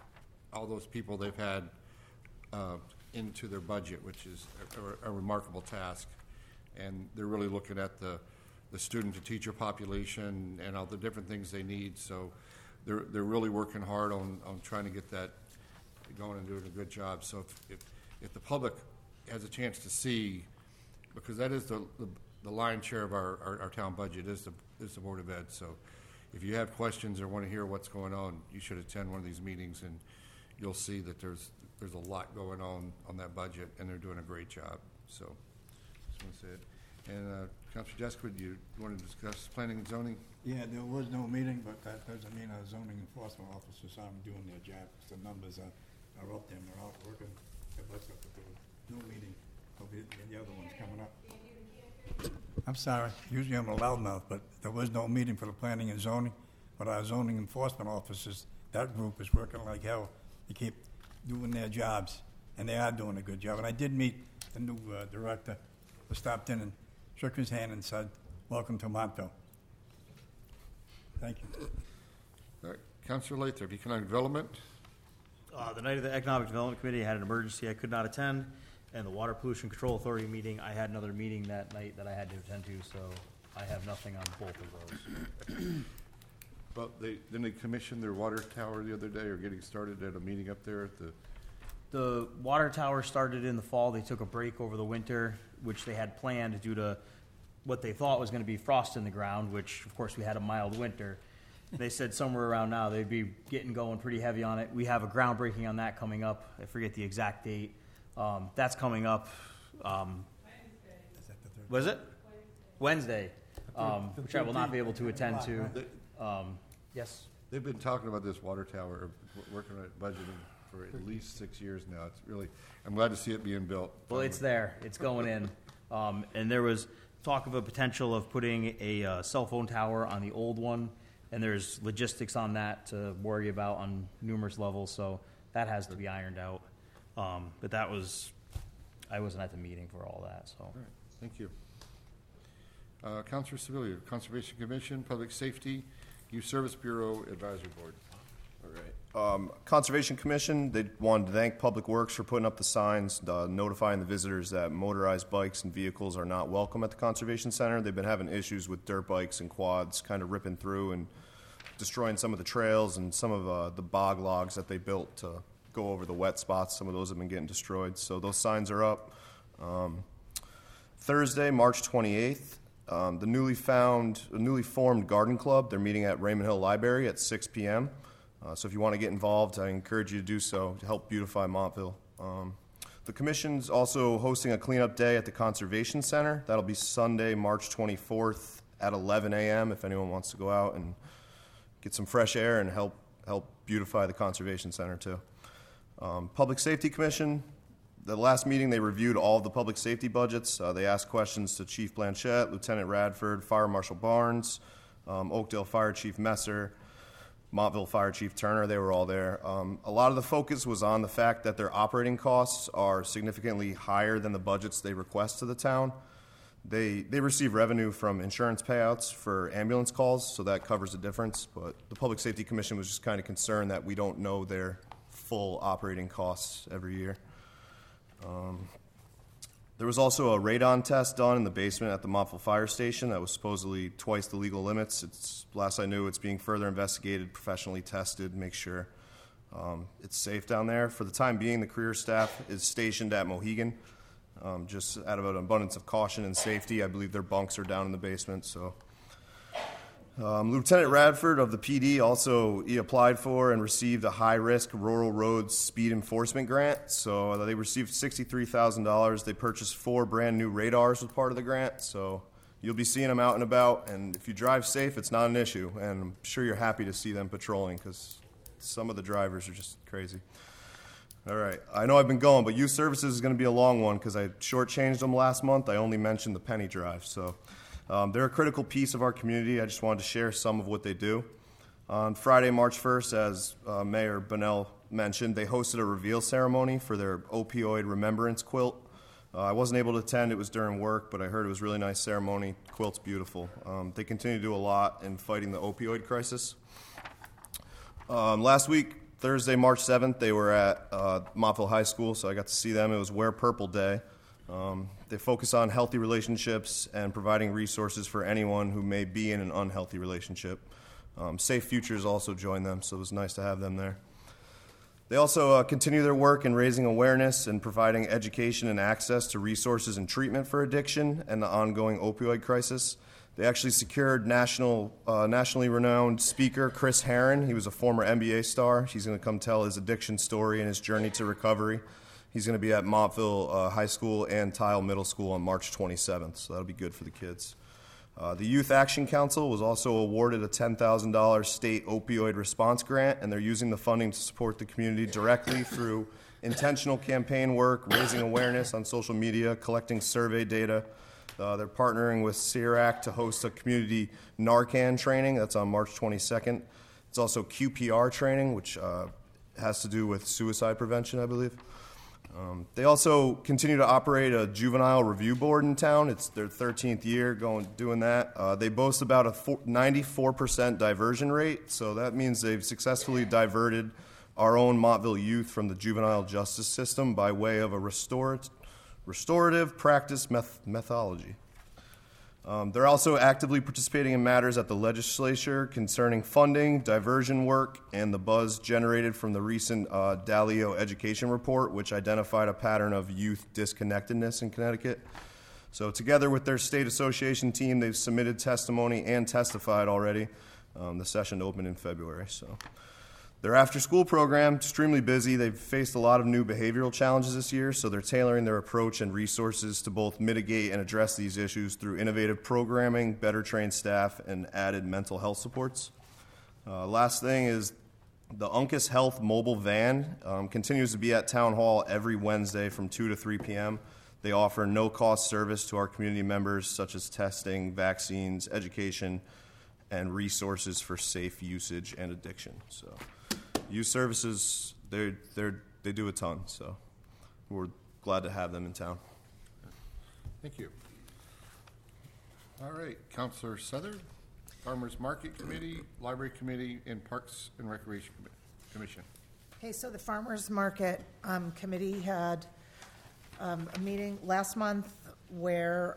all those people they've had into their budget, which is a remarkable task. And they're really looking at the student to teacher population and all the different things they need. So they're really working hard on trying to get that going and doing a good job. So if the public has a chance to see, because that is the lion's share of our town budget is the Board of Ed. So if you have questions or want to hear what's going on, you should attend one of these meetings, and you'll see that there's a lot going on that budget, and they're doing a great job. So just want to say it. And Councilor Jessica, do you want to discuss planning and zoning? Yeah, there was no meeting, but that doesn't mean our zoning enforcement officers aren't doing their job. The numbers are up there, and they're out working their butts up, but there was no meeting. And the other one's coming up. I'm sorry, usually I'm a loudmouth, but there was no meeting for the planning and zoning. But our zoning enforcement officers, that group is working like hell. They keep doing their jobs, and they are doing a good job. And I did meet the new director, who stopped in and shook his hand and said, "Welcome to Montville." Thank you. All right, Councilor Lathrop, Economic Development. The night of the Economic Development Committee, I had an emergency I could not attend, and the Water Pollution Control Authority meeting, I had another meeting that night that I had to attend to, so I have nothing on both of those. Well, didn't they commission their water tower the other day, or getting started at a meeting up there at the? The water tower started in the fall. They took a break over the winter, which they had planned due to what they thought was going to be frost in the ground, which, of course, we had a mild winter. They said somewhere around now they'd be getting going pretty heavy on it. We have a groundbreaking on that coming up. I forget the exact date. That's coming up. Was it? Wednesday, which I will not be able to attend to. Yes? They've been talking about this water tower, working on it, budgeting for at least 6 years now. It's really, I'm glad to see it being built. Well, it's there. It's going in. And there was talk of a potential of putting a cell phone tower on the old one, and there's logistics on that to worry about on numerous levels, so that has to be ironed out. But that was, I wasn't at the meeting for all that, so. All right, thank you. Councilor Sevelia, Conservation Commission, Public Safety, Youth Service Bureau Advisory Board. All right. Conservation Commission, they wanted to thank Public Works for putting up the signs, notifying the visitors that motorized bikes and vehicles are not welcome at the Conservation Center. They've been having issues with dirt bikes and quads kind of ripping through and destroying some of the trails and some of the bog logs that they built to go over the wet spots. Some of those have been getting destroyed. So those signs are up. Thursday, March 28th, the newly formed Garden Club, they're meeting at Raymond Hill Library at 6 p.m. So if you want to get involved, I encourage you to do so to help beautify Montville. The Commission's also hosting a cleanup day at the Conservation Center. That'll be Sunday, March 24th at 11 a.m. if anyone wants to go out and get some fresh air and help beautify the Conservation Center too. Public Safety Commission, the last meeting they reviewed all of the public safety budgets. They asked questions to Chief Blanchette, Lieutenant Radford, Fire Marshal Barnes, Oakdale Fire Chief Messer, Montville Fire Chief Turner. They were all there. A lot of the focus was on the fact that their operating costs are significantly higher than the budgets they request to the town. They receive revenue from insurance payouts for ambulance calls, so that covers the difference. But the Public Safety Commission was just kind of concerned that we don't know their full operating costs every year. There was also a radon test done in the basement at the Montville Fire Station that was supposedly twice the legal limits. Last I knew, it's being further investigated, professionally tested, make sure it's safe down there. For the time being, the career staff is stationed at Mohegan, just out of an abundance of caution and safety. I believe their bunks are down in the basement. So, Lieutenant Radford of the PD also applied for and received a high-risk rural roads speed enforcement grant. So they received $63,000. They purchased 4 brand-new radars as part of the grant. So you'll be seeing them out and about. And if you drive safe, it's not an issue. And I'm sure you're happy to see them patrolling because some of the drivers are just crazy. All right. I know I've been going, but youth services is going to be a long one because I shortchanged them last month. I only mentioned the penny drive. So they're a critical piece of our community. I just wanted to share some of what they do. On Friday, March 1st, as Mayor Bunnell mentioned, they hosted a reveal ceremony for their opioid remembrance quilt. I wasn't able to attend. It was during work, but I heard it was a really nice ceremony. Quilt's beautiful. They continue to do a lot in fighting the opioid crisis. Last week, Thursday, March 7th, they were at Montville High School, so I got to see them. It was Wear Purple Day. They focus on healthy relationships and providing resources for anyone who may be in an unhealthy relationship. Safe Futures also joined them, so it was nice to have them there. They also continue their work in raising awareness and providing education and access to resources and treatment for addiction and the ongoing opioid crisis. They actually secured nationally renowned speaker Chris Herron. He was a former NBA star. He's going to come tell his addiction story and his journey to recovery. He's going to be at Montville High School and Tile Middle School on March 27th, so that'll be good for the kids. The Youth Action Council was also awarded a $10,000 state opioid response grant, and they're using the funding to support the community directly through intentional campaign work, raising awareness on social media, collecting survey data. They're partnering with CIRAC to host a community Narcan training. That's on March 22nd. It's also QPR training, which has to do with suicide prevention, I believe. They also continue to operate a juvenile review board in town. It's their 13th year doing that. They boast about a 94% diversion rate, so that means they've successfully diverted our own Montville youth from the juvenile justice system by way of a restorative practice methodology. They're also actively participating in matters at the legislature concerning funding, diversion work, and the buzz generated from the recent Dalio education report, which identified a pattern of youth disconnectedness in Connecticut. So together with their state association team, they've submitted testimony and testified already. The session opened in February. So their after-school program, extremely busy. They've faced a lot of new behavioral challenges this year, so they're tailoring their approach and resources to both mitigate and address these issues through innovative programming, better trained staff, and added mental health supports. Last thing is the Uncas Health mobile van continues to be at Town Hall every Wednesday from 2 to 3 p.m. They offer no-cost service to our community members, such as testing, vaccines, education, and resources for safe usage and addiction. So youth services, they do a ton, so we're glad to have them in town. Thank you. All right, Councilor Southard, Farmers Market Committee, Library Committee, and Parks and Recreation Commission. Okay, so the Farmers Market Committee had a meeting last month where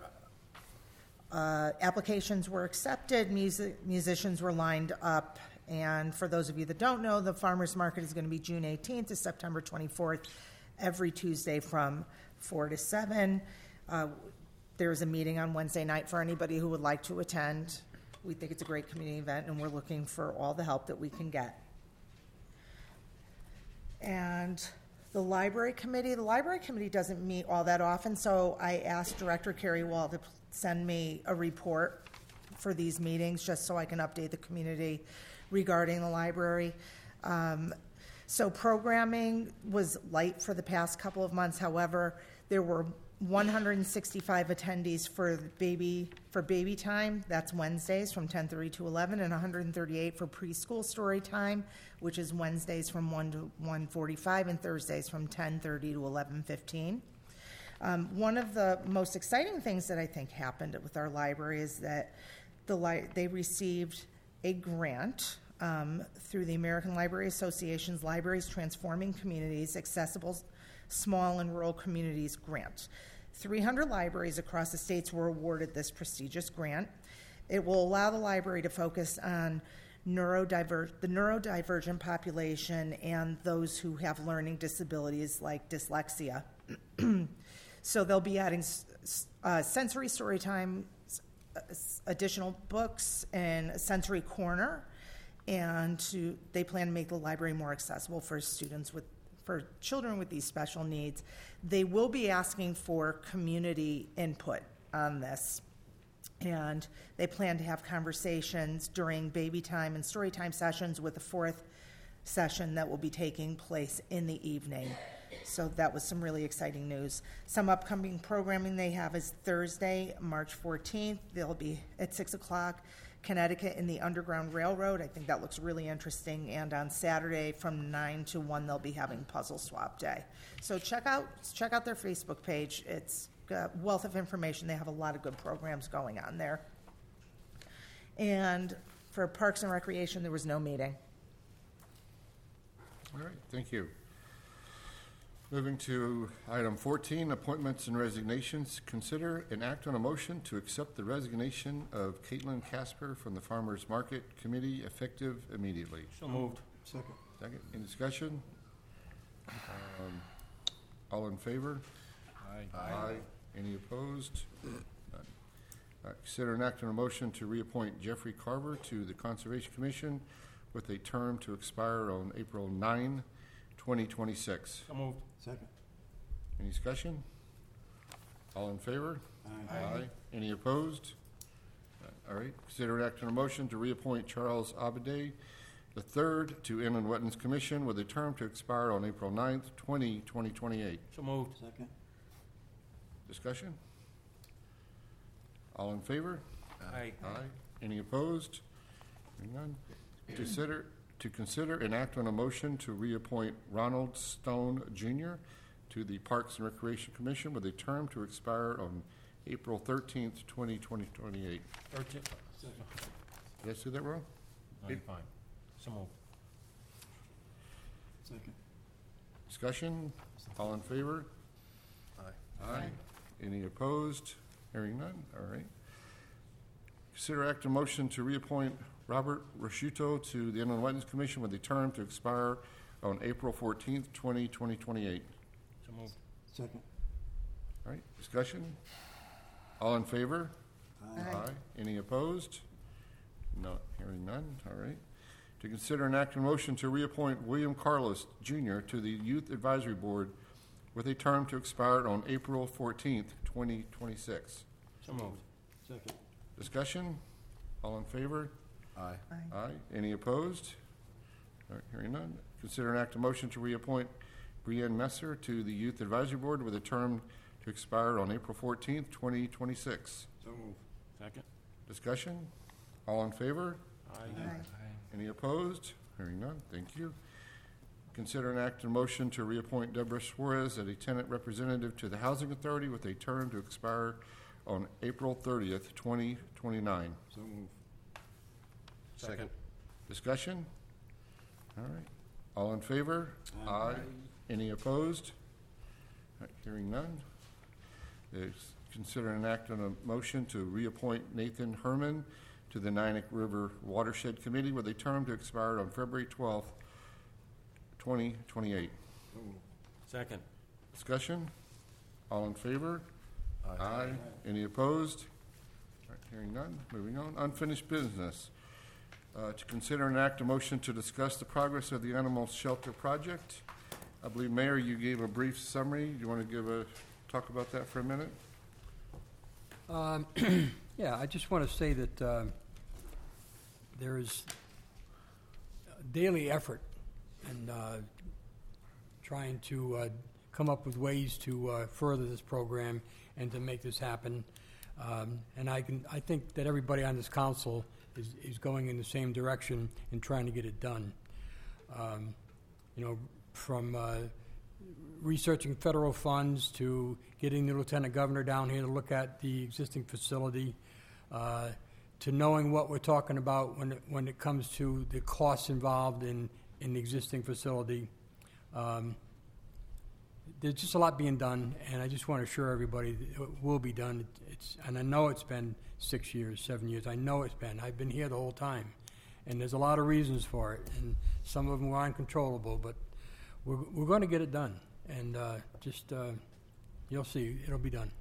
applications were accepted, musicians were lined up, and for those of you that don't know, the Farmers Market is going to be June 18th to September 24th, every Tuesday from 4 to 7. There's a meeting on Wednesday night for anybody who would like to attend. We think it's a great community event, and we're looking for all the help that we can get. And the Library Committee doesn't meet all that often, so I asked Director Carrie Wall to send me a report for these meetings just so I can update the community regarding the library. So programming was light for the past couple of months. However, there were 165 attendees for baby time. That's Wednesdays from 10:30 to 11, and 138 for preschool story time, which is Wednesdays from 1 to 1:45 and Thursdays from 10:30 to 11:15. One of the most exciting things that I think happened with our library is that they received a grant through the American Library Association's Libraries Transforming Communities Accessible Small and Rural Communities grant. 300 libraries across the states were awarded this prestigious grant. It will allow the library to focus on the neurodivergent population and those who have learning disabilities like dyslexia. So they'll be adding sensory story time, additional books, and a sensory corner, and they plan to make the library more accessible for children with these special needs. They will be asking for community input on this, and they plan to have conversations during baby time and story time sessions, with the fourth session that will be taking place in the evening. So that was some really exciting news. Some upcoming programming they have is Thursday, March 14th. They'll be at 6 o'clock, Connecticut in the Underground Railroad. I think that looks really interesting. And on Saturday from 9 to 1, they'll be having Puzzle Swap Day. So check out their Facebook page. It's a wealth of information. They have a lot of good programs going on there. And for Parks and Recreation, there was no meeting. All right, thank you. Moving to item 14, appointments and resignations. Consider and act on a motion to accept the resignation of Caitlin Casper from the Farmers Market Committee effective immediately. So moved. Second. Second, any discussion? All in favor? Aye. Any opposed? None. Consider and act on a motion to reappoint Jeffrey Carver to the Conservation Commission with a term to expire on April 9, 2026. So moved. Second. Any discussion? All in favor? Aye. Any opposed? All right. Consider and act on a motion to reappoint Charles Abade III to Inland Wetlands Commission with a term to expire on April 9th, 2028. So moved. Second. Discussion? All in favor? Aye. Aye. Any opposed? Hearing none. To consider and act on a motion to reappoint Ronald Stone Jr. to the Parks and Recreation Commission with a term to expire on April 13th, 2028. 13. Did I say that wrong? No, you're fine. So moved. Second. Discussion? All in favor? Aye. Any opposed? Hearing none? All right. Consider act a motion to reappoint Robert Rasciuto to the Inland Wetlands Commission with a term to expire on April 14th, 2028. So moved. Second. All right. Discussion? All in favor? Aye. Any opposed? No. Hearing none? All right. To consider an act and motion to reappoint William Carlos Jr. to the Youth Advisory Board with a term to expire on April 14th, 2026. So moved. Second. Discussion? All in favor? Aye. Aye. Any opposed? All right, hearing none. Consider an act of motion to reappoint Brienne Messer to the Youth Advisory Board with a term to expire on April 14th, 2026. So moved. Second. Discussion? All in favor? Aye. Any opposed? Hearing none. Thank you. Consider an act and motion to reappoint Deborah Suarez as a tenant representative to the Housing Authority with a term to expire on April 30th, 2029. So moved. Second. Discussion? All right. All in favor? Aye. Any opposed? All right, hearing none. Consider an act on a motion to reappoint Nathan Herman to the Nyack River Watershed Committee with a term to expire on February 12th, 2028. So moved. Second. Discussion? All in favor? Aye. Any opposed? All right, hearing none. Moving on. Unfinished business. To consider and act a motion to discuss the progress of the animal shelter project. I believe, Mayor, you gave a brief summary. Do you want to talk about that for a minute? Yeah, I just want to say that there is daily effort in trying to come up with ways to further this program and to make this happen. And I think that everybody on this council is going in the same direction in trying to get it done. From researching federal funds to getting the lieutenant governor down here to look at the existing facility, to knowing what we're talking about when it comes to the costs involved in the existing facility. There's just a lot being done, and I just want to assure everybody that it will be done. And I know it's been 6 years, 7 years. I know it's been. I've been here the whole time. And there's a lot of reasons for it, and some of them were uncontrollable, but we're going to get it done. And you'll see, it'll be done.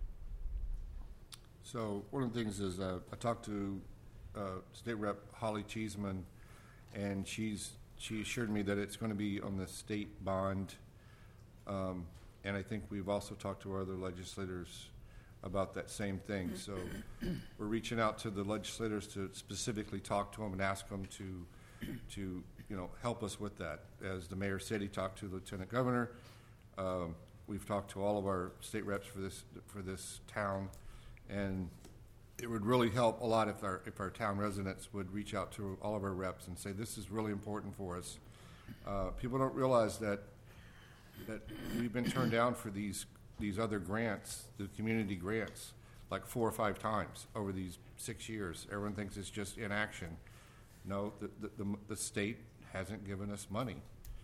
So one of the things is I talked to State Rep Holly Cheeseman, and she assured me that it's going to be on the state bond. And I think we've also talked to our other legislators about that same thing. So we're reaching out to the legislators to specifically talk to them and ask them to help us with that. As the mayor said, he talked to the lieutenant governor. We've talked to all of our state reps for this town, and it would really help a lot if our town residents would reach out to all of our reps and say, this is really important for us. People don't realize that we've been turned down for these other grants, the community grants, like 4 or 5 times over these 6 years. Everyone thinks it's just inaction. No, the state hasn't given us money.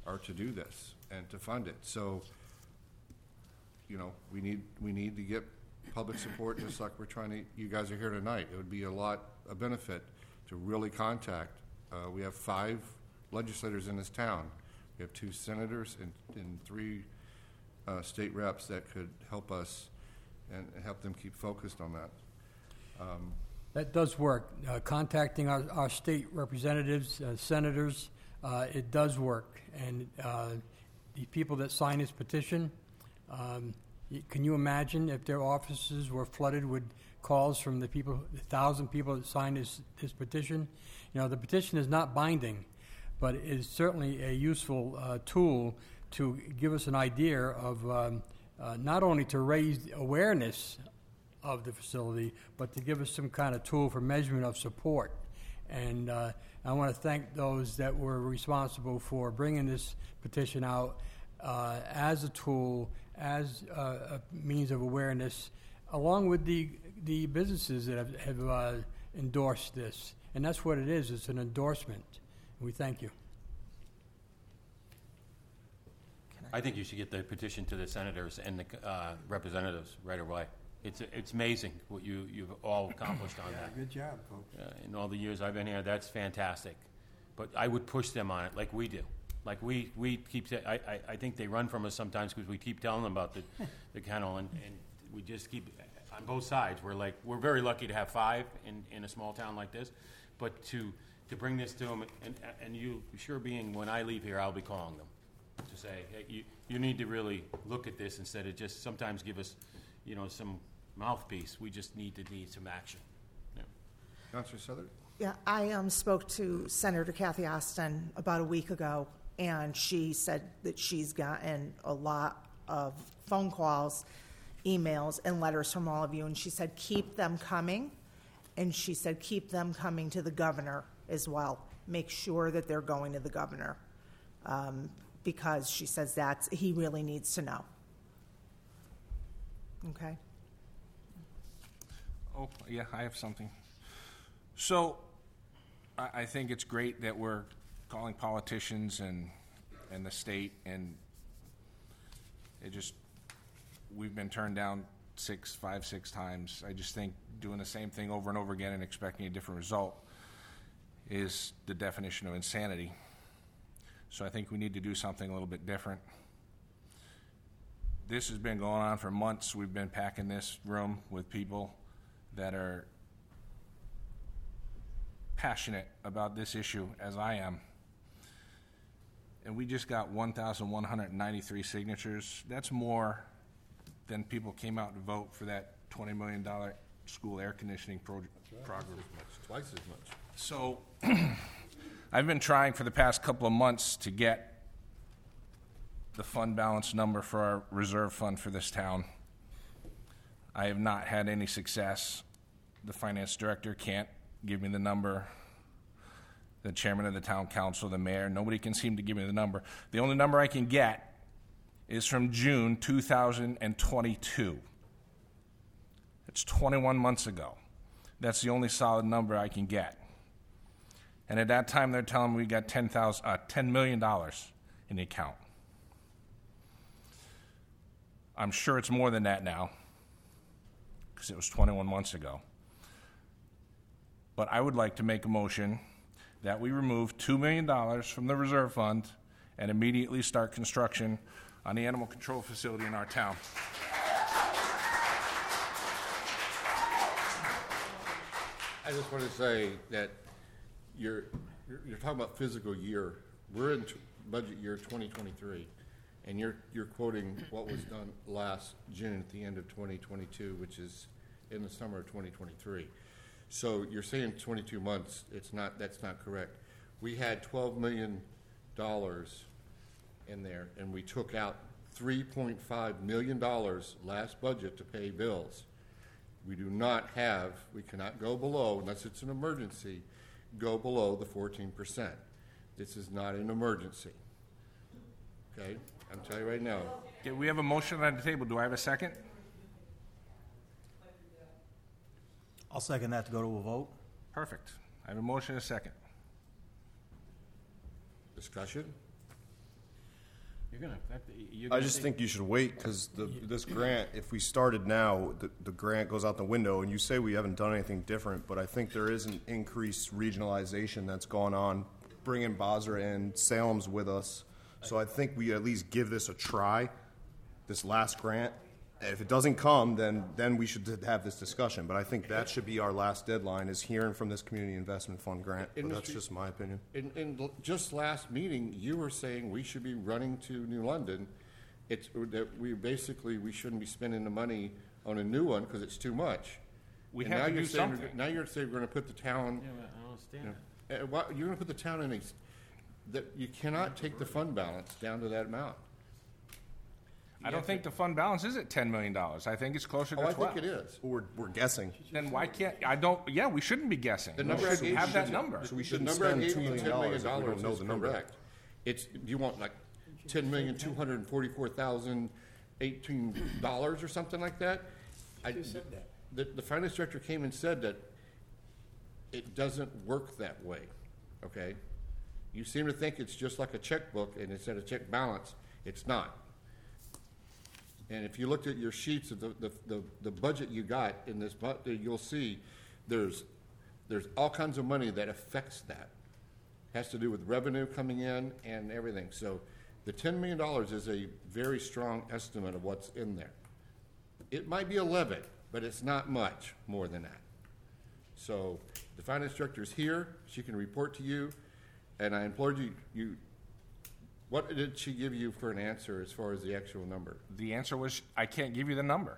are to do this and to fund it. So, you know, we need to get public support, just like we're trying to, you guys are here tonight. It would be a benefit to really contact. We have 5 legislators in this town. We have 2 senators and 3 state reps that could help us and help them keep focused on that. That does work. Contacting our state representatives, senators, it does work. And the people that sign this petition, can you imagine if their offices were flooded with calls from the 1,000 people that signed this petition? You know, the petition is not binding, but it is certainly a useful tool to give us an idea of not only to raise awareness of the facility, but to give us some kind of tool for measurement of support. And I want to thank those that were responsible for bringing this petition out as a tool, as a means of awareness, along with the businesses that have endorsed this. And that's what it is. It's an endorsement. We thank you. I think you should get the petition to the senators and the representatives right away. It's amazing what you've all accomplished on that. Good job, folks. In all the years I've been here, that's fantastic. But I would push them on it like we do. Like we keep saying, I think they run from us sometimes because we keep telling them about the kennel, and we just keep, on both sides, we're very lucky to have 5 in a small town like this, but to bring this to them, and you sure being, when I leave here, I'll be calling them to say, hey, you need to really look at this instead of just sometimes give us, you know, some mouthpiece. We just need some action. Yeah. Councilor Southern? Yeah, I spoke to Senator Kathy Austin about a week ago, and she said that she's gotten a lot of phone calls, emails, and letters from all of you, and she said keep them coming, and she said keep them coming to the governor as well. Make sure that they're going to the governor, because she says he really needs to know. Okay. Oh, yeah, I have something. So, I think it's great that we're calling politicians and the state, and we've been turned down 5, 6 times. I just think doing the same thing over and over again and expecting a different result is the definition of insanity. So I think we need to do something a little bit different. This has been going on for months. We've been packing this room with people that are passionate about this issue, as I am. And we just got 1,193 signatures. That's more than people came out to vote for that $20 million school air conditioning program. Twice as much. So I've been trying for the past couple of months to get the fund balance number for our reserve fund for this town. I have not had any success. The finance director can't give me the number. The chairman of the town council, the mayor, nobody can seem to give me the number. The only number I can get is from June 2022. It's 21 months ago. That's the only solid number I can get. And at that time, they're telling me we got $10 million in the account. I'm sure it's more than that now, because it was 21 months ago. But I would like to make a motion that we remove $2 million from the reserve fund and immediately start construction on the animal control facility in our town. I just want to say that you're talking about fiscal year. We're in budget year 2023, and you're quoting what was done last June at the end of 2022, which is in the summer of 2023. So you're saying 22 months. That's not correct. We had $12 million in there, and we took out $3.5 million last budget to pay bills. We cannot go below, unless it's an emergency, go below the 14%. This is not an emergency. Okay? I'm telling you right now. Okay, we have a motion on the table. Do I have a second? I'll second that to go to a vote. Perfect. I have a motion and a second. Discussion? You're gonna affect, I just think you should wait, because this grant, if we started now, the grant goes out the window, and you say we haven't done anything different, but I think there is an increased regionalization that's gone on, bringing Basra and Salem's with us. So I think we at least give this a try, this last grant. If it doesn't come, then we should have this discussion. But I think that should be our last deadline, is hearing from this Community Investment Fund grant. But that's just my opinion. In just last meeting, you were saying we should be running to New London. It's that we shouldn't be spending the money on a new one because it's too much. We And have now to do you're saying, something. now you're saying we're going to put the town. Yeah, I don't understand You're going to put the town in that you cannot take the fund balance down to that amount. I don't think the fund balance is at $10 million. I think it's closer to 12. I think it is. We're guessing. Then why can't, we shouldn't be guessing. The number We I should gave have you- that number. So we shouldn't the number I spend gave $2 you, million $10 million if we don't know is the number. correct. You want like $10,244,018 or something like that. The finance director came and said that it doesn't work that way. Okay, you seem to think it's just like a checkbook, and instead of check balance, it's not. And if you looked at your sheets of the budget you got in this budget, you'll see there's all kinds of money that affects that. Has to do with revenue coming in and everything. So the $10 million is a very strong estimate of what's in there. It might be 11, but it's not much more than that. So the finance director is here. She can report to you. And I implored you, what did she give you for an answer as far as the actual number? The answer was, I can't give you the number.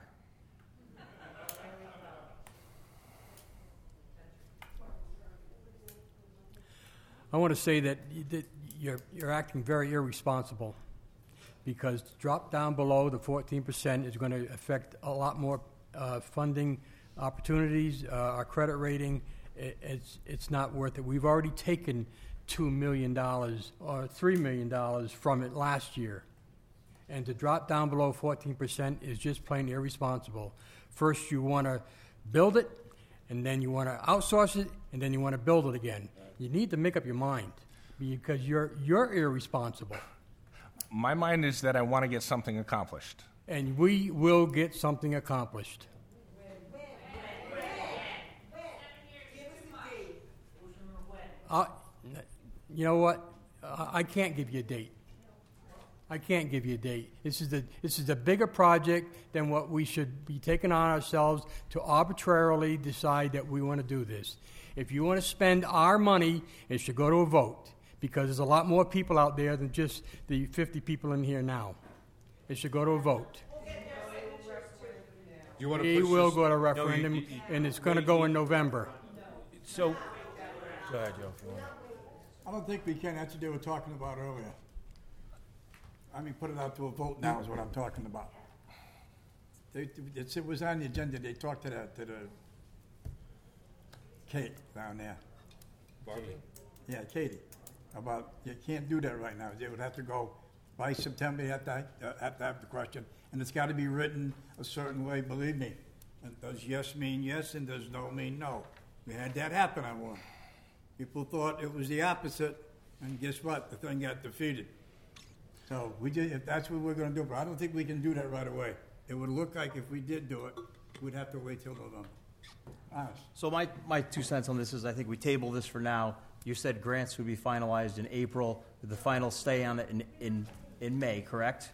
I want to say that you're acting very irresponsible, because to drop down below the 14% is going to affect a lot more funding opportunities, our credit rating. It's not worth it. We've already taken $2 million or $3 million from it last year. And to drop down below 14% is just plain irresponsible. First you want to build it, and then you want to outsource it, and then you want to build it again. You need to make up your mind, because you're irresponsible. My mind is that I want to get something accomplished. And we will get something accomplished. You know what? I can't give you a date. I can't give you a date. This is a bigger project than what we should be taking on ourselves to arbitrarily decide that we want to do this. If you want to spend our money, it should go to a vote, because there's a lot more people out there than just the 50 people in here now. It should go to a vote. You want to We push will this? go to referendum, and it's going to go in November. So, go ahead, Joe, if you want. I don't think we can. That's what they were talking about earlier. I mean, put it out to a vote now is what I'm talking about. It was on the agenda. They talked to the Kate down there. Barbie? Yeah, Katie, about, you can't do that right now. They would have to go by September, you have to have the question, and it's got to be written a certain way, believe me. And does yes mean yes, and does no mean no? We had that happen on one. People thought it was the opposite, and guess what? The thing got defeated. So if that's what we're going to do, but I don't think we can do that right away. It would look like if we did do it, we'd have to wait till November. Honest. So my 2 cents on this is, I think we table this for now. You said grants would be finalized in April, with the final stay on it in May, correct?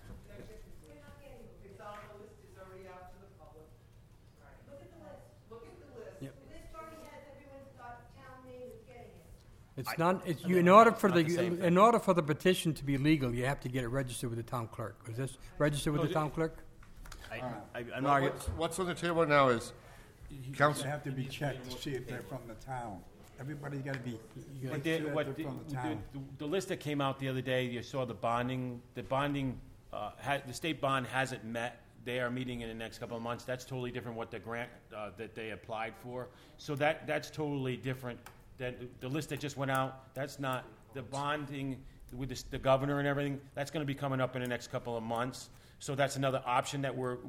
It's not. It's you. In order for the petition to be legal, you have to get it registered with the town clerk. Is this registered with the town clerk? I'm not. What's on the table now is council. They have to be checked to see if they're from the town. Everybody's got to be. What make the, sure what that the, they're from the town. the list that came out the other day, you saw the bonding, the state bond hasn't met. They are meeting in the next couple of months. That's totally different what the grant that they applied for. So that's totally different. That the list that just went out, that's not the bonding with the governor and everything. That's going to be coming up in the next couple of months. So that's another option that we're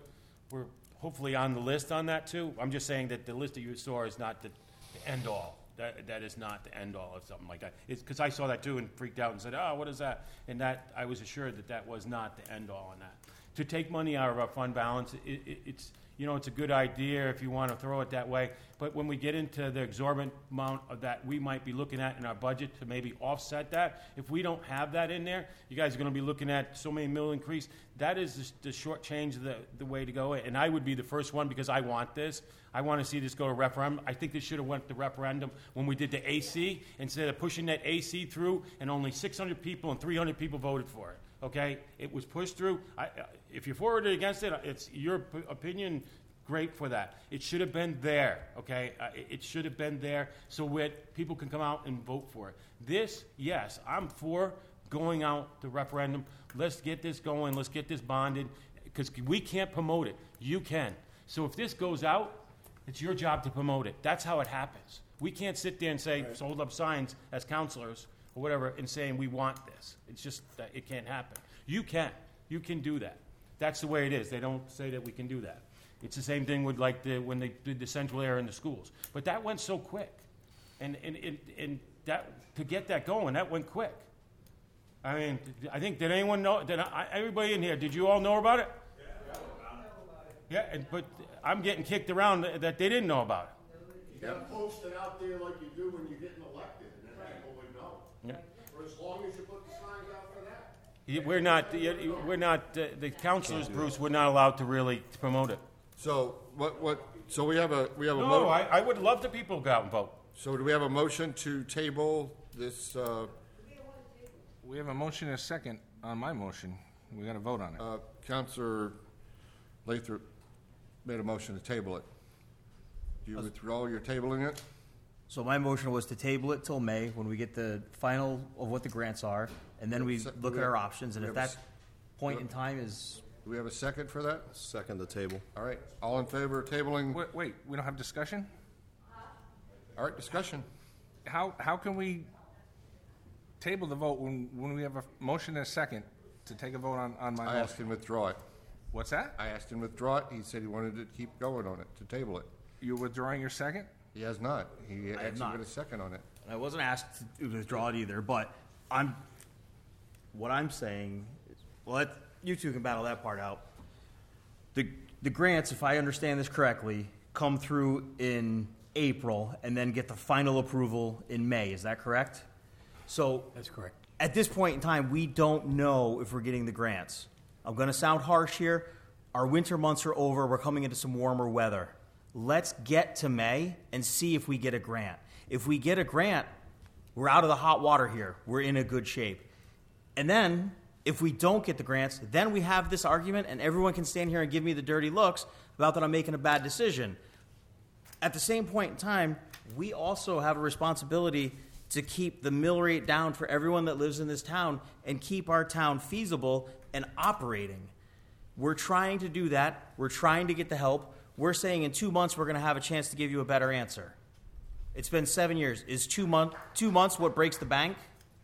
hopefully on the list on that too. I'm just saying that the list that you saw is not the end all. That is not the end all of something like that. It's because I saw that too and freaked out and said, "Oh, what is that?" And that I was assured that was not the end all on that. To take money out of our fund balance, it's it's a good idea if you want to throw it that way. But when we get into the exorbitant amount of that we might be looking at in our budget to maybe offset that, if we don't have that in there, you guys are going to be looking at so many mil increase. That is the short change, the way to go. And I would be the first one because I want this. I want to see this go to referendum. I think this should have went to referendum when we did the AC instead of pushing that AC through and only 600 people and 300 people voted for it. Okay, it was pushed through. If you're for it or against it, it's your opinion. Great for that. It should have been there. Okay, it should have been there so people can come out and vote for it. This, yes, I'm for going out to referendum. Let's get this going. Let's get this bonded because we can't promote it. You can. So if this goes out, it's your job to promote it. That's how it happens. We can't sit there and say, hold up signs as counselors or whatever and saying we want this. It's just that it can't happen. You can. You can do that. That's the way it is. They don't say that we can do that. It's the same thing with when they did the central air in the schools. But that went so quick. And that to get that going, that went quick. I mean, I think, did anyone know? Everybody in here, did you all know about it? Yeah, but I'm getting kicked around that they didn't know about it. You got to post it out there like you do when you're getting elected, and then people would know. Yeah. For as long as you put the signs out for that. We're not, the councilors, Bruce, we're not allowed to really promote it. So so we have a No, I would love the people to go out and vote. So do we have a motion to table this, We have a motion and a second on my motion. We got to vote on it. Councilor Lathrop made a motion to table it. Do you withdraw your tabling it? So my motion was to table it till May when we get the final of what the grants are, and then we look at our options, and if that point in time is... Do we have a second for that? Second the table. All right, all in favor of tabling? Wait, we don't have discussion? All right, discussion. How can we table the vote when we have a motion and a second to take a vote on my motion? I asked him to withdraw it. What's that? I asked him to withdraw it. He said he wanted to keep going on it, to table it. You're withdrawing your second? He has not. He have actually not. got a second on it. I wasn't asked to withdraw it either, but what I'm saying is, well, you two can battle that part out. The grants, if I understand this correctly, come through in April and then get the final approval in May. Is that correct? So That's correct. at this point in time, we don't know if we're getting the grants. I'm going to sound harsh here. Our winter months are over. We're coming into some warmer weather. Let's get to May and see if we get a grant. If we get a grant, we're out of the hot water here. We're in a good shape. And then, if we don't get the grants, then we have this argument, and everyone can stand here and give me the dirty looks about that I'm making a bad decision. At the same point in time, we also have a responsibility to keep the mill rate down for everyone that lives in this town and keep our town feasible and operating. We're trying to do that. We're trying to get the help. We're saying in 2 months we're going to have a chance to give you a better answer. It's been 7 years. Is 2 months what breaks the bank?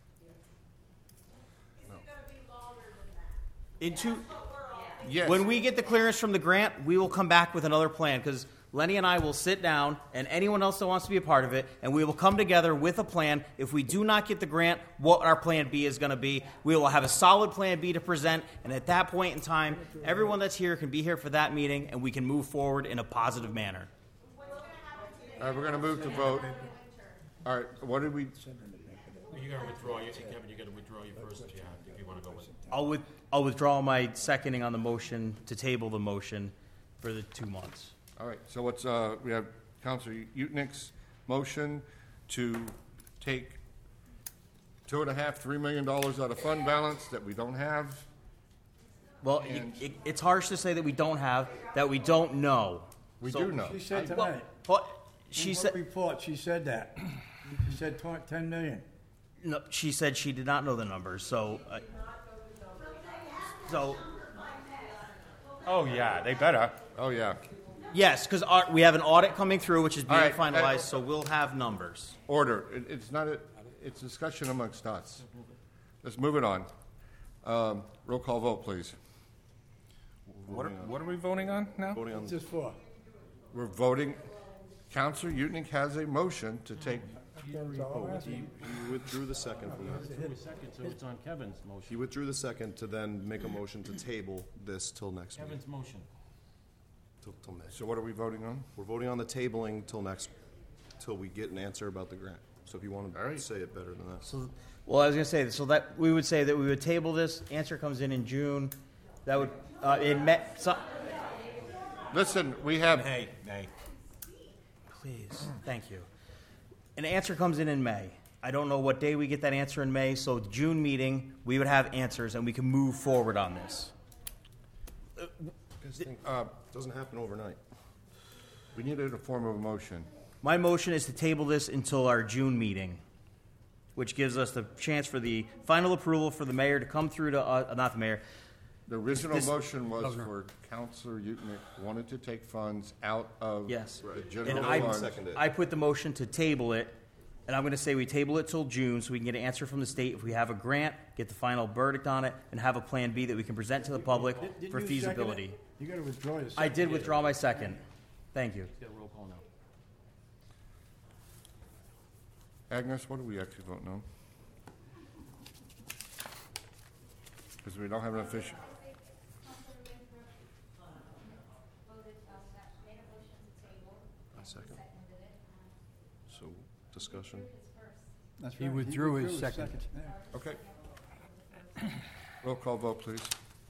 Yes. When we get the clearance from the grant, we will come back with another plan because Lenny and I will sit down, and anyone else that wants to be a part of it, and we will come together with a plan. If we do not get the grant, what our plan B is going to be. We will have a solid plan B to present, and at that point in time, everyone that's here can be here for that meeting, and we can move forward in a positive manner. All right, we're going to move to vote. All right, what did we... You got to withdraw. Kevin, you got to withdraw your first if you want to go with it. I'll withdraw my seconding on the motion to table the motion for the 2 months. All right, so what's, we have Councilor Utnick's motion to take $2.5–3 million out of fund balance that we don't have. Well, it's harsh to say that we don't have, that we don't know. We do know. She said tonight. She In said her report, she said that. She said 10 million. no. She said she did not know the numbers. So. Oh, yeah, they better. Oh, yeah. Yes, because we have an audit coming through, which is being All right, finalized, so we'll have numbers. Order. It's not it's discussion amongst us. Let's move it on. Roll call vote, please. What are we voting on now? Just for. We're voting. Councilor Utnick has a motion to take That's all I'm asking. He withdrew the second from that. Second, so it's on Kevin's motion. He withdrew the second to then make a motion to table this till next meeting. Kevin's motion. Till next. So what are we voting on? We're voting on the tabling till we get an answer about the grant. So if you want to say it better than that. So, well, I was going to say, so that we would say that we would table this, answer comes in June, that would, Listen, we have, Nay. Please, thank you. An answer comes in May. I don't know what day we get that answer in May, so June meeting, we would have answers and we can move forward on this. Doesn't happen overnight. we need it in a form of a motion. My motion is to table this until our June meeting, which gives us the chance for the final approval for the mayor to come through to, not the mayor. The original This- motion was Governor. for Counselor Yutnik wanted to take funds out of Yes. the And general I, fund. I put the motion to table it, and I'm going to say we table it till June so we can get an answer from the state. If we have a grant, get the final verdict on it, and have a plan B that we can present to the public Didn't for you second it? feasibility. You gotta withdraw your second. I did withdraw my second. Thank you. Get a roll call now. Agnes, what are we actually voting on? Because we don't have an official. I second. So, discussion. That's He right. withdrew his second. Yeah. Okay. Roll call vote, please.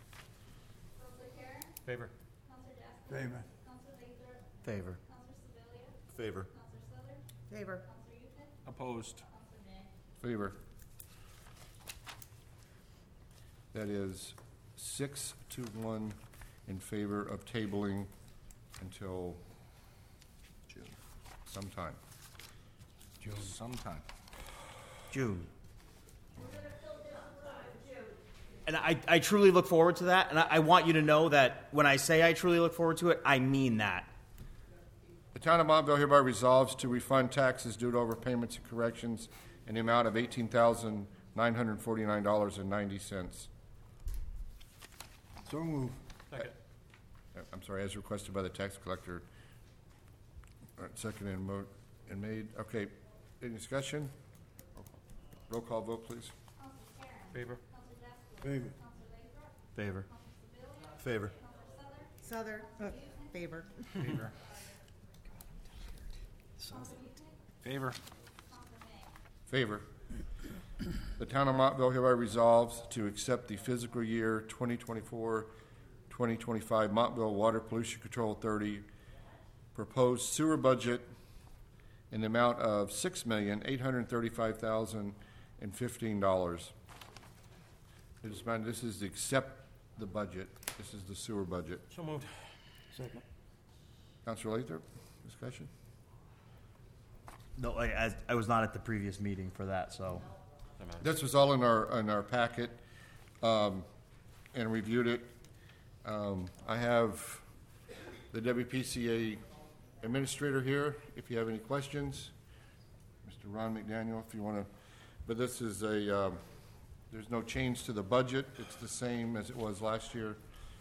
Favor. Favor. Favor. Favor. Favor. Opposed. Favor. That is 6-1 in favor of tabling until June. sometime. Sometime. June. And I truly look forward to that, and I want you to know that when I say I truly look forward to it, I mean that. The town of Montville hereby resolves to refund taxes due to overpayments and corrections in the amount of $18,949.90. So move. Second. I'm sorry, as requested by the tax collector. All right, seconded and made. Okay, any discussion? Roll call vote, please. Favor. Favor. Favor. Favor. Souther, favor. Favor. Favor. Favor. The town of Montville hereby resolves to accept the fiscal year 2024-2025 Montville Water Pollution Control Authority proposed sewer budget in the amount of $6,835,015. It is mine, this is to accept the budget. This is the sewer budget. So moved. Second. Councilor Lathrop, discussion? No, I was not at the previous meeting for that, so. This was all in our packet, and reviewed it. I have the WPCA administrator here, if you have any questions. Mr. Ron McDaniel, if you want to, but this is there's no change to the budget. It's the same as it was last year.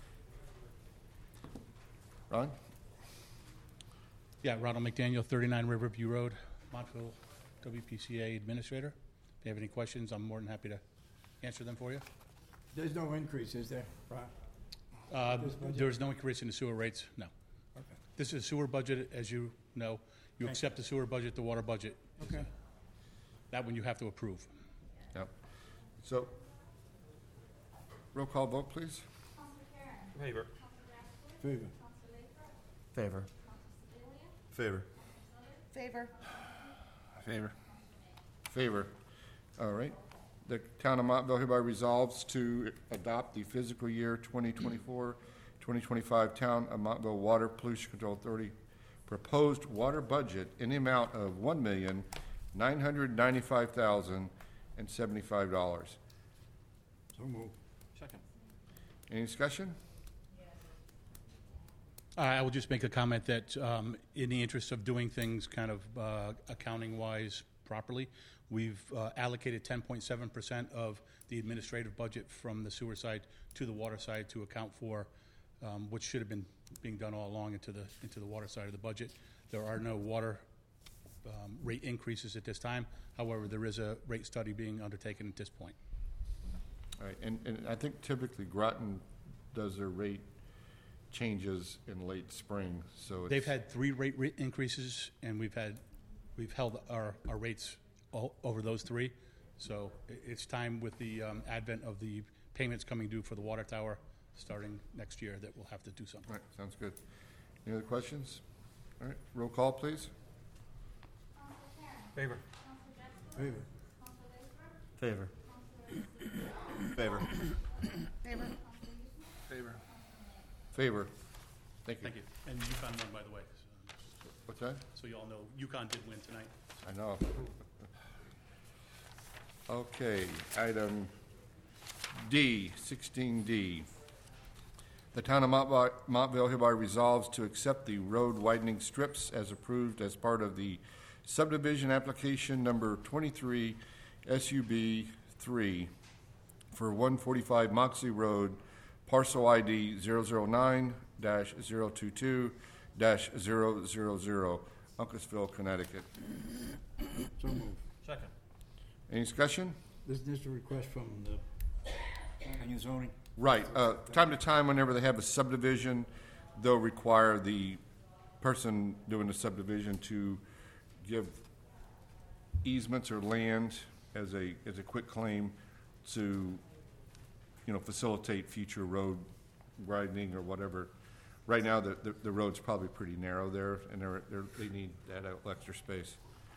Ron? Yeah, Ronald McDaniel, 39 Riverview Road, Montville, WPCA Administrator. If you have any questions, I'm more than happy to answer them for you. There's no increase, is there, Ron? This budget? There is no increase in the sewer rates, no. Okay. This is a sewer budget, as you know. You Okay. accept the sewer budget, the water budget. is, Okay. That one you have to approve. Yep. So, roll call vote, please. Favor. Favor. Favor. Favor. Favor. Favor. Favor. All right. The town of Montville hereby resolves to adopt the fiscal year 2024-2025 Town of Montville Water Pollution Control Authority proposed water budget in the amount of $1,995,075. So move. Second. Any discussion? I will just make a comment that in the interest of doing things kind of accounting-wise properly, we've allocated 10.7% of the administrative budget from the sewer side to the water side to account for what should have been being done all along into the water side of the budget. There are no water rate increases at this time. However, there is a rate study being undertaken at this point. All right, and I think typically Groton does their rate changes in late spring, so it's... They've had 3 rate increases, and we've held our rates over those 3. So it's time with the advent of the payments coming due for the water tower starting next year that we'll have to do something. All right, sounds good. Any other questions? All right, roll call, please. Favor. Favor. Favor. Favor. Favor. Favor. Favor. Thank you. Thank you. And UConn won, by the way. What's that? So you all know, UConn did win tonight. I know. Okay, item D, 16D. The town of Montville hereby resolves to accept the road widening strips as approved as part of the subdivision application number 23 SUB 3 for 145 Moxley Road, parcel ID 009-022-000, Uncasville, Connecticut. So moved. Second. Any discussion? This is a request from the planning and zoning. Right. Time to time, whenever they have a subdivision, they'll require the person doing the subdivision to give easements or land as a quick claim to, facilitate future road widening or whatever. Right now, the road's probably pretty narrow there, and they need that extra space.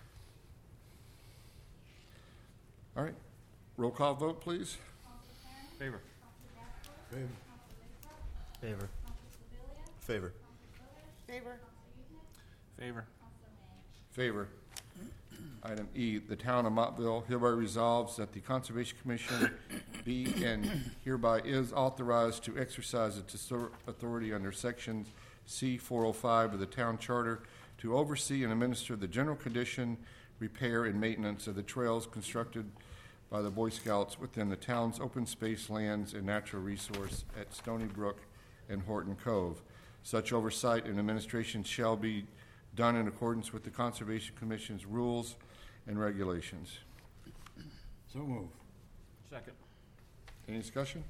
All right. Roll call vote, please. Favor. Favor. Favor. Favor. Favor. Favor. Favor. Item E, the town of Montville hereby resolves that the Conservation Commission be and hereby is authorized to exercise its authority under Section C-405 of the Town Charter to oversee and administer the general condition, repair, and maintenance of the trails constructed by the Boy Scouts within the town's open space lands and natural resource at Stony Brook and Horton Cove. Such oversight and administration shall be done in accordance with the Conservation Commission's rules and regulations. So moved. Second. Any discussion?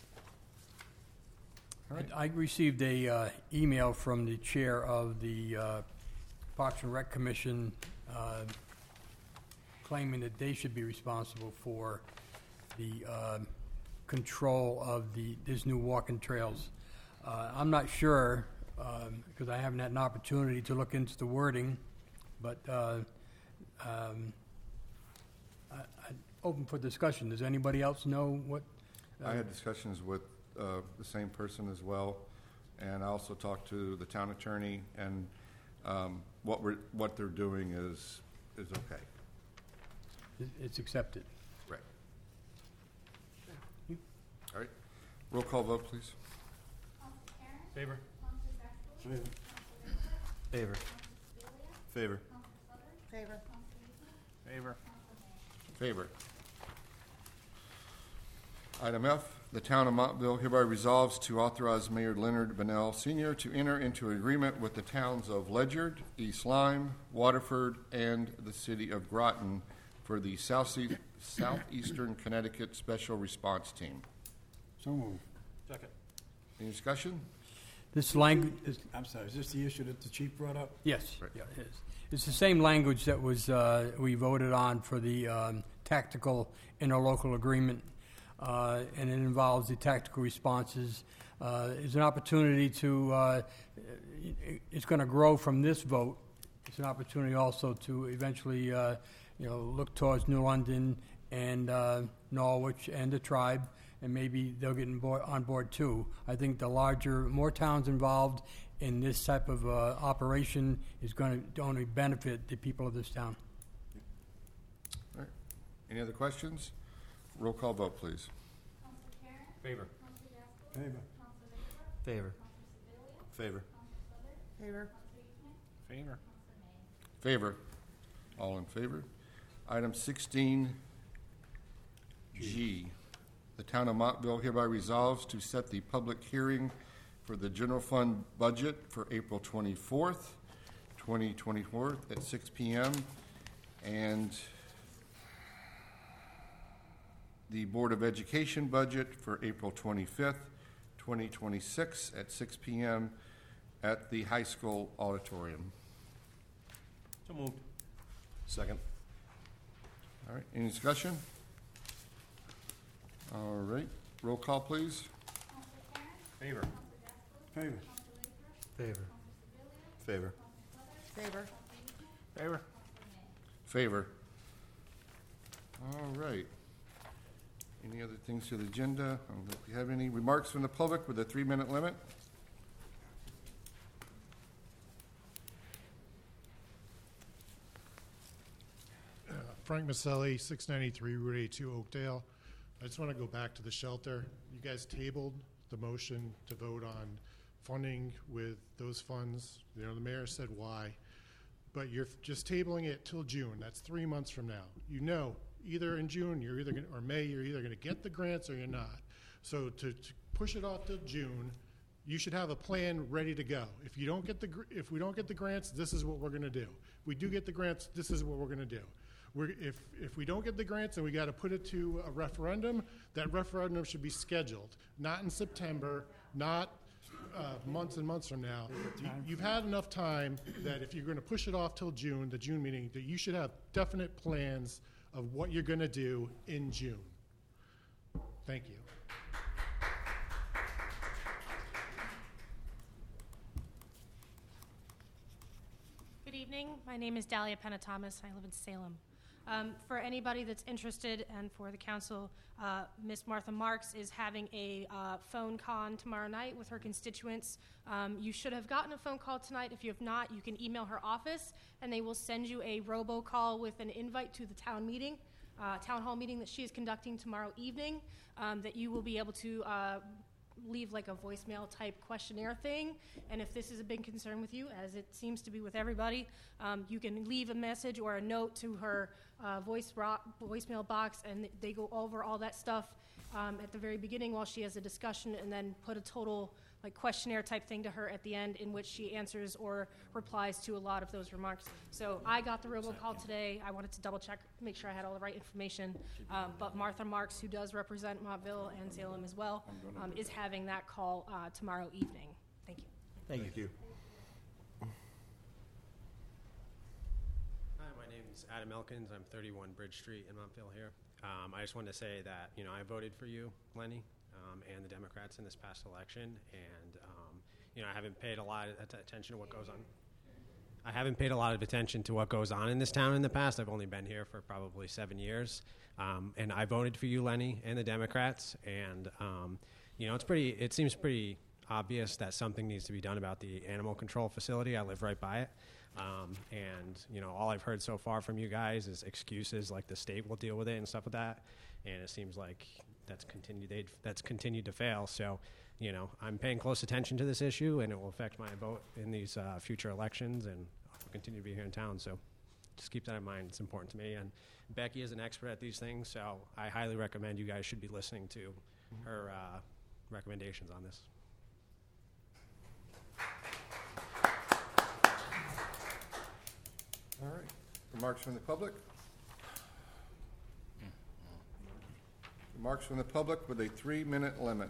All right. I received a email from the chair of the Parks and Rec Commission claiming that they should be responsible for the control of these new walking trails. I'm not sure, because I haven't had an opportunity to look into the wording, but I'm open for discussion. Does anybody else know what? I had discussions with the same person as well, and I also talked to the town attorney, and what they're doing is okay. It's accepted. Right. All right. Roll call vote, please. Favor. Favor. Favor. Favor. Favor. Favor. Favor. Item F, the town of Montville hereby resolves to authorize Mayor Leonard Bennell Sr. to enter into an agreement with the towns of Ledyard, East Lyme, Waterford, and the city of Groton for the Southeastern Connecticut Special Response Team. So moved. Second. Any discussion? This language. I'm sorry, is this the issue that the chief brought up? Yes, Right. yeah, it is. It's the same language that was we voted on for the tactical interlocal agreement, and it involves the tactical responses. It's an opportunity to. It's going to grow from this vote. It's an opportunity also to eventually, look towards New London and Norwich and the tribe, and maybe they'll get on board too. I think the more towns involved in this type of operation is going to only benefit the people of this town. All right. Any other questions? Roll call vote, please. Favor. Favor. Favor. Favor. Favor. Favor. Favor. All in favor? Item 16G. The town of Montville hereby resolves to set the public hearing for the general fund budget for April 24th, 2024 at 6 p.m. And the Board of Education budget for April 25th, 2026 at 6 p.m. at the high school auditorium. So moved. Second. All right, any discussion? All right, roll call, please. Favor. Favor. Favor. Favor. Favor. Favor? Favor. All right. Any other things to the agenda? I don't think we have any remarks from the public with a 3-minute limit. Frank Maselli, 693 Route 82, Oakdale. I just want to go back to the shelter. You guys tabled the motion to vote on funding with those funds. You know, the mayor said why, but you're just tabling it till June. That's 3 months from now. You know, either in June, you're either gonna, or May, you're either going to get the grants or you're not. So to push it off till June, you should have a plan ready to go. If you don't get if we don't get the grants, this is what we're going to do. If we do get the grants, this is what we're going to do. If we don't get the grants and we got to put it to a referendum, that referendum should be scheduled, not in September, not months and months from now. You've had enough time that if you're going to push it off till June, the June meeting, that you should have definite plans of what you're going to do in June. Thank you. Good evening. My name is Dahlia Penna-Thomas. I live in Salem. For anybody that's interested, and for the council, Miss Martha Marks is having a phone con tomorrow night with her constituents. You should have gotten a phone call tonight. If you have not, you can email her office, and they will send you a robocall with an invite to the town meeting, town hall meeting that she is conducting tomorrow evening, that you will be able to leave like a voicemail type questionnaire thing. And if this is a big concern with you, as it seems to be with everybody, you can leave a message or a note to her voicemail box, and they go over all that stuff at the very beginning while she has a discussion, and then put a total like questionnaire type thing to her at the end in which she answers or replies to a lot of those remarks. So I got the robocall today. I wanted to double check, make sure I had all the right information. But Martha Marks, who does represent Montville and Salem as well, is having that call tomorrow evening. Thank you. Thank you. Hi, my name is Adam Elkins. I'm 31 Bridge Street in Montville here. I just wanted to say that, I voted for you, Lenny, and the Democrats in this past election, and, I haven't paid a lot of attention to what goes on. I haven't paid a lot of attention to what goes on in this town in the past. I've only been here for probably 7 years, and I voted for you, Lenny, and the Democrats, and, it seems pretty obvious that something needs to be done about the animal control facility. I live right by it. And all I've heard so far from you guys is excuses like the state will deal with it and stuff like that. And it seems like that's continued to fail. So, I'm paying close attention to this issue, and it will affect my vote in these future elections, and I'll continue to be here in town. So just keep that in mind. It's important to me. And Becky is an expert at these things, so I highly recommend you guys should be listening to her recommendations on this. All right. Remarks from the public? Remarks from the public with a 3-minute limit.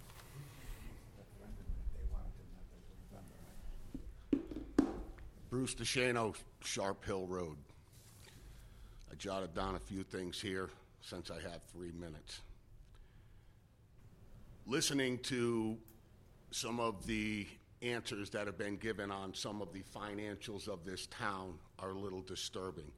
Bruce DeShano, Sharp Hill Road. I jotted down a few things here since I have 3 minutes. Listening to some of the answers that have been given on some of the financials of this town are a little disturbing.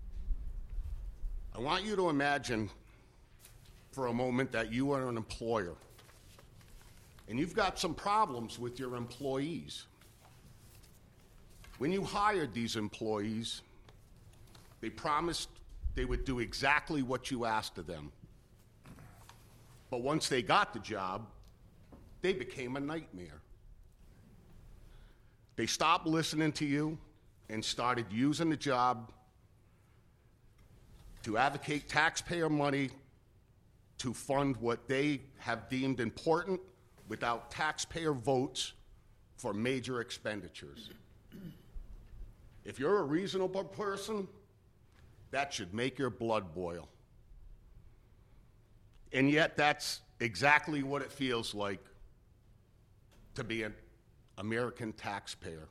I want you to imagine for a moment that you are an employer and you've got some problems with your employees. When you hired these employees, they promised they would do exactly what you asked of them. But once they got the job, they became a nightmare. They stopped listening to you and started using the job to advocate taxpayer money to fund what they have deemed important without taxpayer votes for major expenditures. If you're a reasonable person, that should make your blood boil. And yet that's exactly what it feels like to be an American taxpayer.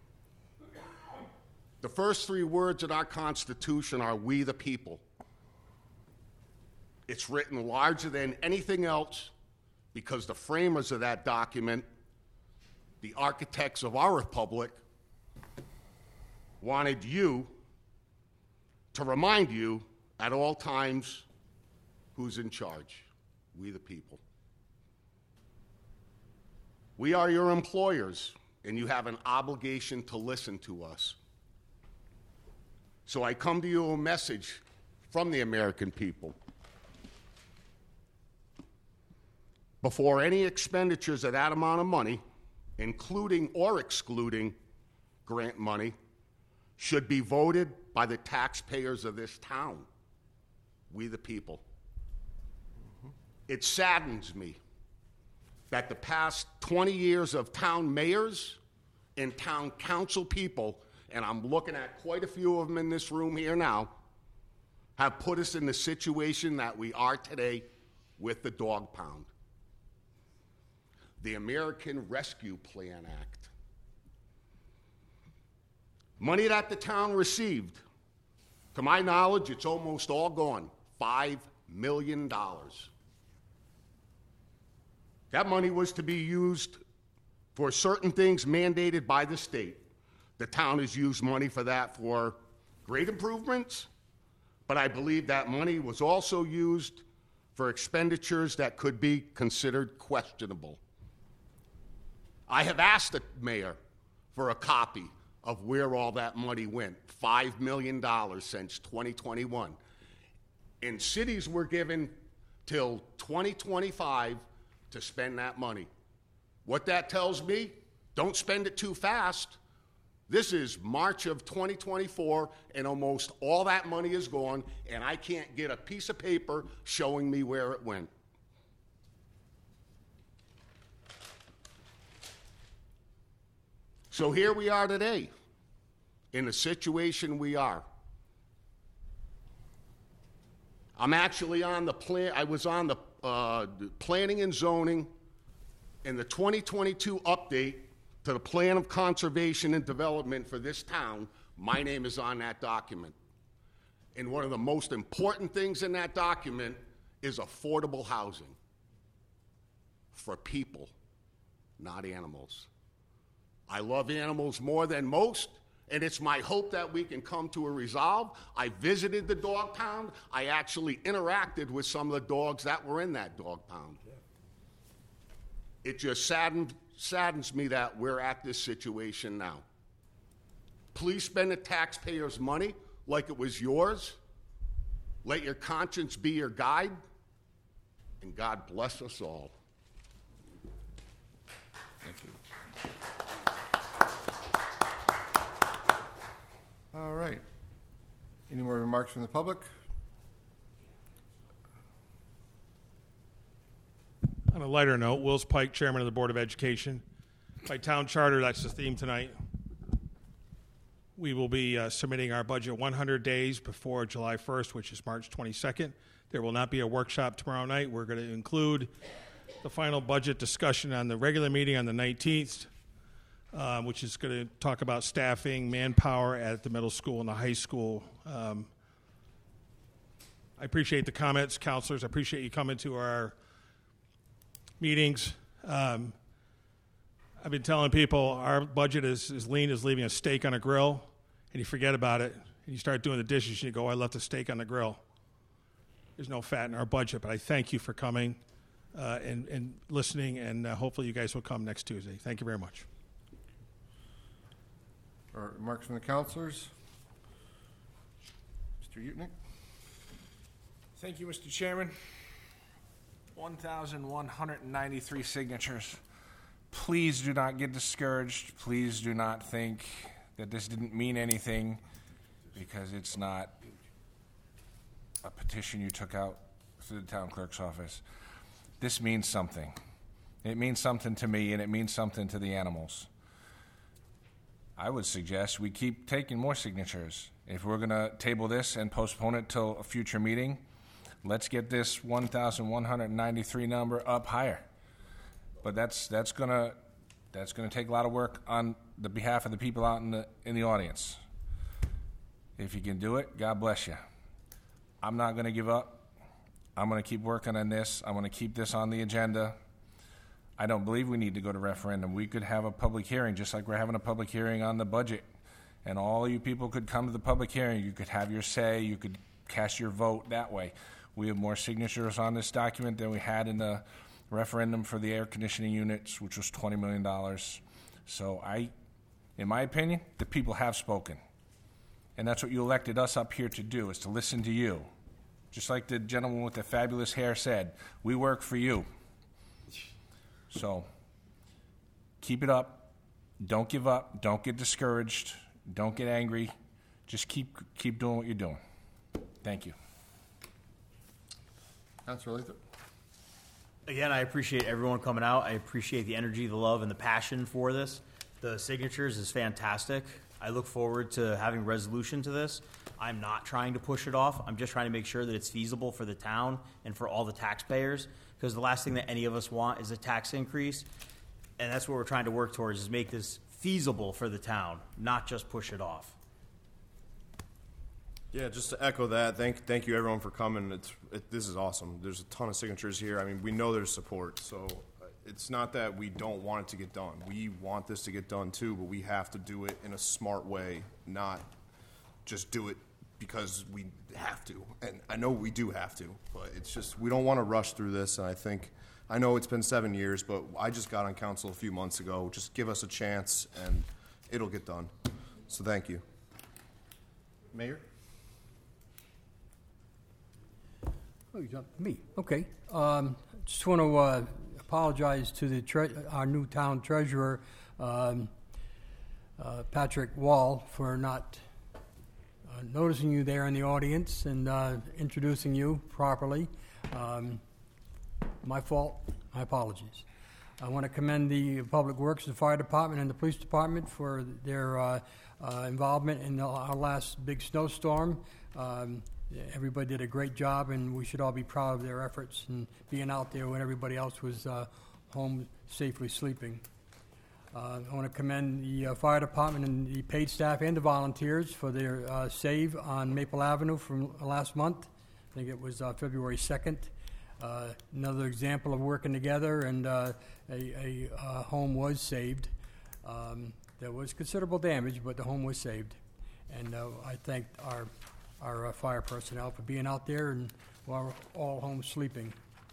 The first three words in our Constitution are "we the people." It's written larger than anything else because the framers of that document, the architects of our republic, wanted you to remind you at all times who's in charge. We the people. We are your employers, and you have an obligation to listen to us. So I come to you a message from the American people. Before any expenditures of that amount of money, including or excluding grant money, should be voted by the taxpayers of this town, we the people. It saddens me that the past 20 years of town mayors and town council people, and I'm looking at quite a few of them in this room here now, have put us in the situation that we are today with the dog pound. The American Rescue Plan Act. Money that the town received, to my knowledge, it's almost all gone. $5 million. That money was to be used for certain things mandated by the state. The town has used money for that for great improvements, but I believe that money was also used for expenditures that could be considered questionable. I have asked the mayor for a copy of where all that money went, $5 million since 2021. And cities were given till 2025 to spend that money. What that tells me, don't spend it too fast. This is March of 2024, and almost all that money is gone, and I can't get a piece of paper showing me where it went. So here we are today, in the situation we are. I'm actually on the plan. I was on the planning and zoning in the 2022 update to the plan of conservation and development for this town. My name is on that document. And one of the most important things in that document is affordable housing for people, not animals. I love animals more than most, and it's my hope that we can come to a resolve. I visited the dog pound. I actually interacted with some of the dogs that were in that dog pound. It just saddens me that we're at this situation now. Please spend the taxpayers' money like it was yours. Let your conscience be your guide, and God bless us all. Thank you. All right. Any more remarks from the public? On a lighter note, Wills Pike, Chairman of the Board of Education. By town charter, that's the theme tonight. We will be submitting our budget 100 days before July 1st, which is March 22nd. There will not be a workshop tomorrow night. We're going to include the final budget discussion on the regular meeting on the 19th, which is going to talk about staffing, manpower at the middle school and the high school. I appreciate the comments, counselors. I appreciate you coming to our meetings. I've been telling people our budget is lean as leaving a steak on a grill, and you forget about it, and you start doing the dishes, and you go, I left the steak on the grill. There's no fat in our budget, but I thank you for coming and listening, and hopefully you guys will come next Tuesday. Thank you very much. All right, remarks from the counselors. Mr. Utnick. Thank you, Mr. Chairman. 1,193 signatures. Please do not get discouraged. Please do not think that this didn't mean anything, because it's not a petition you took out through the town clerk's office. This means something. It means something to me, and it means something to the animals. I would suggest we keep taking more signatures. If we're going to table this and postpone it till a future meeting, let's get this 1,193 number up higher. But that's going to take a lot of work on the behalf of the people out in the audience. If you can do it, God bless you. I'm not going to give up. I'm going to keep working on this. I'm going to keep this on the agenda. I don't believe we need to go to referendum. We could have a public hearing, just like we're having a public hearing on the budget. And all you people could come to the public hearing. You could have your say. You could cast your vote that way. We have more signatures on this document than we had in the referendum for the air conditioning units, which was $20 million. So in my opinion, the people have spoken. And that's what you elected us up here to do, is to listen to you. Just like the gentleman with the fabulous hair said, we work for you. So keep it up. Don't give up. Don't get discouraged. Don't get angry. Just keep doing what you're doing. Thank you. Councilor Lathrop. Again, I appreciate everyone coming out. I appreciate the energy, the love, and the passion for this. The signatures is fantastic. I look forward to having resolution to this. I'm not trying to push it off. I'm just trying to make sure that it's feasible for the town and for all the taxpayers, because the last thing that any of us want is a tax increase, and that's what we're trying to work towards, is make this feasible for the town, not just push it off. Yeah, just to echo that, thank you everyone for coming. This is awesome. There's a ton of signatures here. I mean, we know there's support, so it's not that we don't want it to get done. We want this to get done too, but we have to do it in a smart way, not just do it because we have to. And I know we do have to, but it's just, we don't want to rush through this. And I know it's been 7 years, but I just got on council a few months ago. Just give us a chance and it'll get done. So thank you. Mayor? Oh, you jumped to me. Okay. Just want to apologize to our new town treasurer, Patrick Wall, for not noticing you there in the audience and introducing you properly. My fault. My apologies. I want to commend the Public Works, the Fire Department, and the Police Department for their involvement in our last big snowstorm. Everybody did a great job, and we should all be proud of their efforts and being out there when everybody else was home safely sleeping. I want to commend the fire department and the paid staff and the volunteers for their save on Maple Avenue from last month. I think it was February 2nd. Another example of working together, and a home was saved. There was considerable damage, but the home was saved. And I thank our fire personnel for being out there and while we're all home sleeping.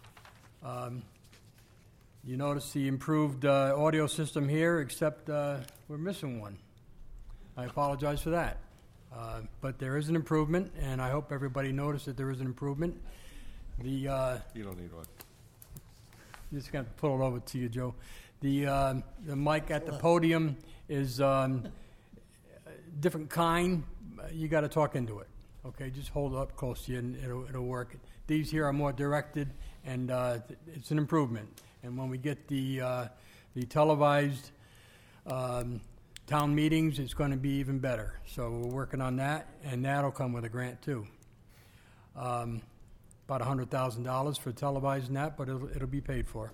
You notice the improved audio system here, except we're missing one. I apologize for that. But there is an improvement, and I hope everybody noticed that there is an improvement. You don't need one. Just going to pull it over to you, Joe. The mic at the podium is different kind. You got to talk into it. Okay, just hold it up close to you, and it'll work. These here are more directed, and it's an improvement. And when we get the televised town meetings, it's going to be even better. So we're working on that, and that'll come with a grant too. About $100,000 for televising that, but it'll be paid for.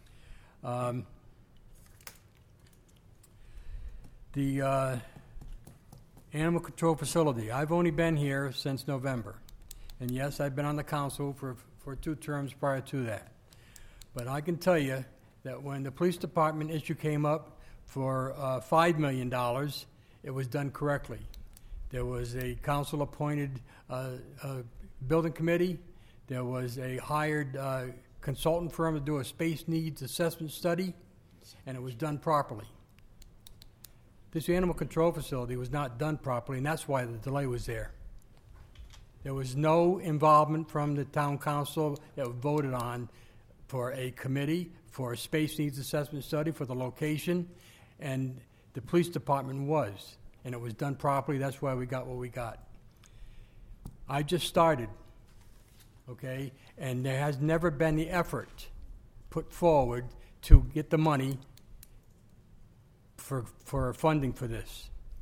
The animal control facility. I've only been here since November. And yes, I've been on the council for 2 terms prior to that. But I can tell you that when the police department issue came up for $5 million, it was done correctly. There was a council-appointed building committee. There was a hired consultant firm to do a space needs assessment study, and it was done properly. This animal control facility was not done properly, and that's why the delay was there. There was no involvement from the town council that was voted on for a committee, for a space needs assessment study, for the location, and the police department was, and it was done properly. That's why we got what we got. I just started, okay, and there has never been the effort put forward to get the money for funding for this.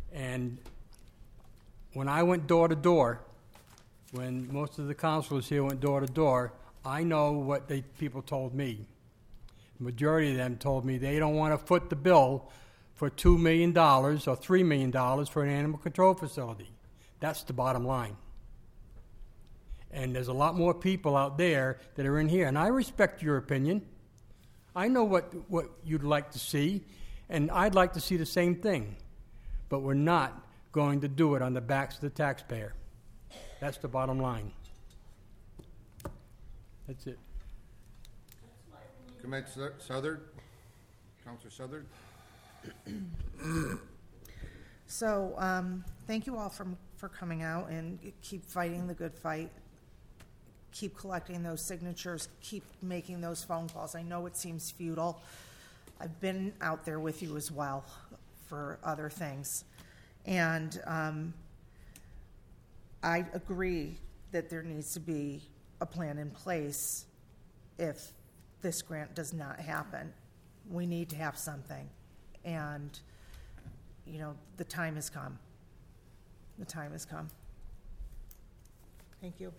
And when I went door to door, when most of the councilors here went door to door, I know what people told me. The majority of them told me they don't want to foot the bill for $2 million or $3 million for an animal control facility. That's the bottom line. And there's a lot more people out there that are in here, and I respect your opinion. I know what you'd like to see, and I'd like to see the same thing. But we're not going to do it on the backs of the taxpayer. That's the bottom line. That's it. Councilor Southard? Councilor Southard? So, thank you all for coming out and keep fighting the good fight. Keep collecting those signatures, keep making those phone calls. I know it seems futile. I've been out there with you as well for other things. And I agree that there needs to be a plan in place if this grant does not happen. We need to have something. And, you know, the time has come. The time has come. Thank you.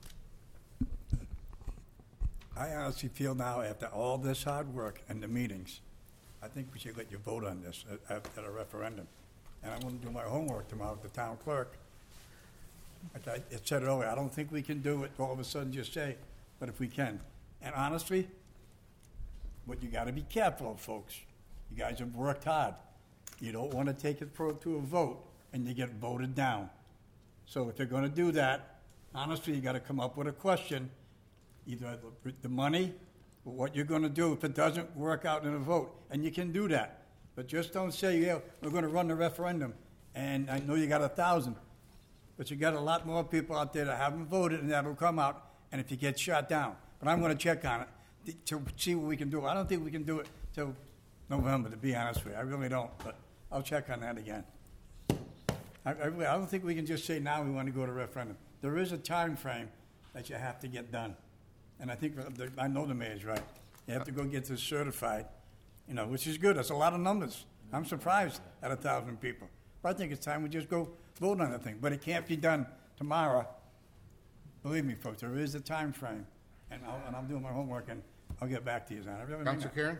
I honestly feel now, after all this hard work and the meetings, I think we should let you vote on this at a referendum. And I'm going to do my homework tomorrow with the town clerk. Like I said earlier, I don't think we can do it all of a sudden just say, but if we can. And honestly, what you got to be careful of, folks. You guys have worked hard. You don't want to take it to a vote and you get voted down. So if you're going to do that, honestly, you got to come up with a question, either the money or what you're going to do if it doesn't work out in a vote. And you can do that. But just don't say, yeah, we're going to run the referendum. And I know you got 1,000. But you got a lot more people out there that haven't voted and that will come out, and if you get shot down. But I'm going to check on it to see what we can do. I don't think we can do it till November, to be honest with you. I really don't, but I'll check on that again. I don't think we can just say now we want to go to referendum. There is a time frame that you have to get done. And I think, I know the mayor's right. You have to go get this certified, you know, which is good. That's a lot of numbers. I'm surprised at 1,000 people. But I think it's time we just go vote on the thing. But it can't be done tomorrow. Believe me, folks, there is a time frame. And I'm doing my homework, and I'll get back to you, Zan. Councilor Karen?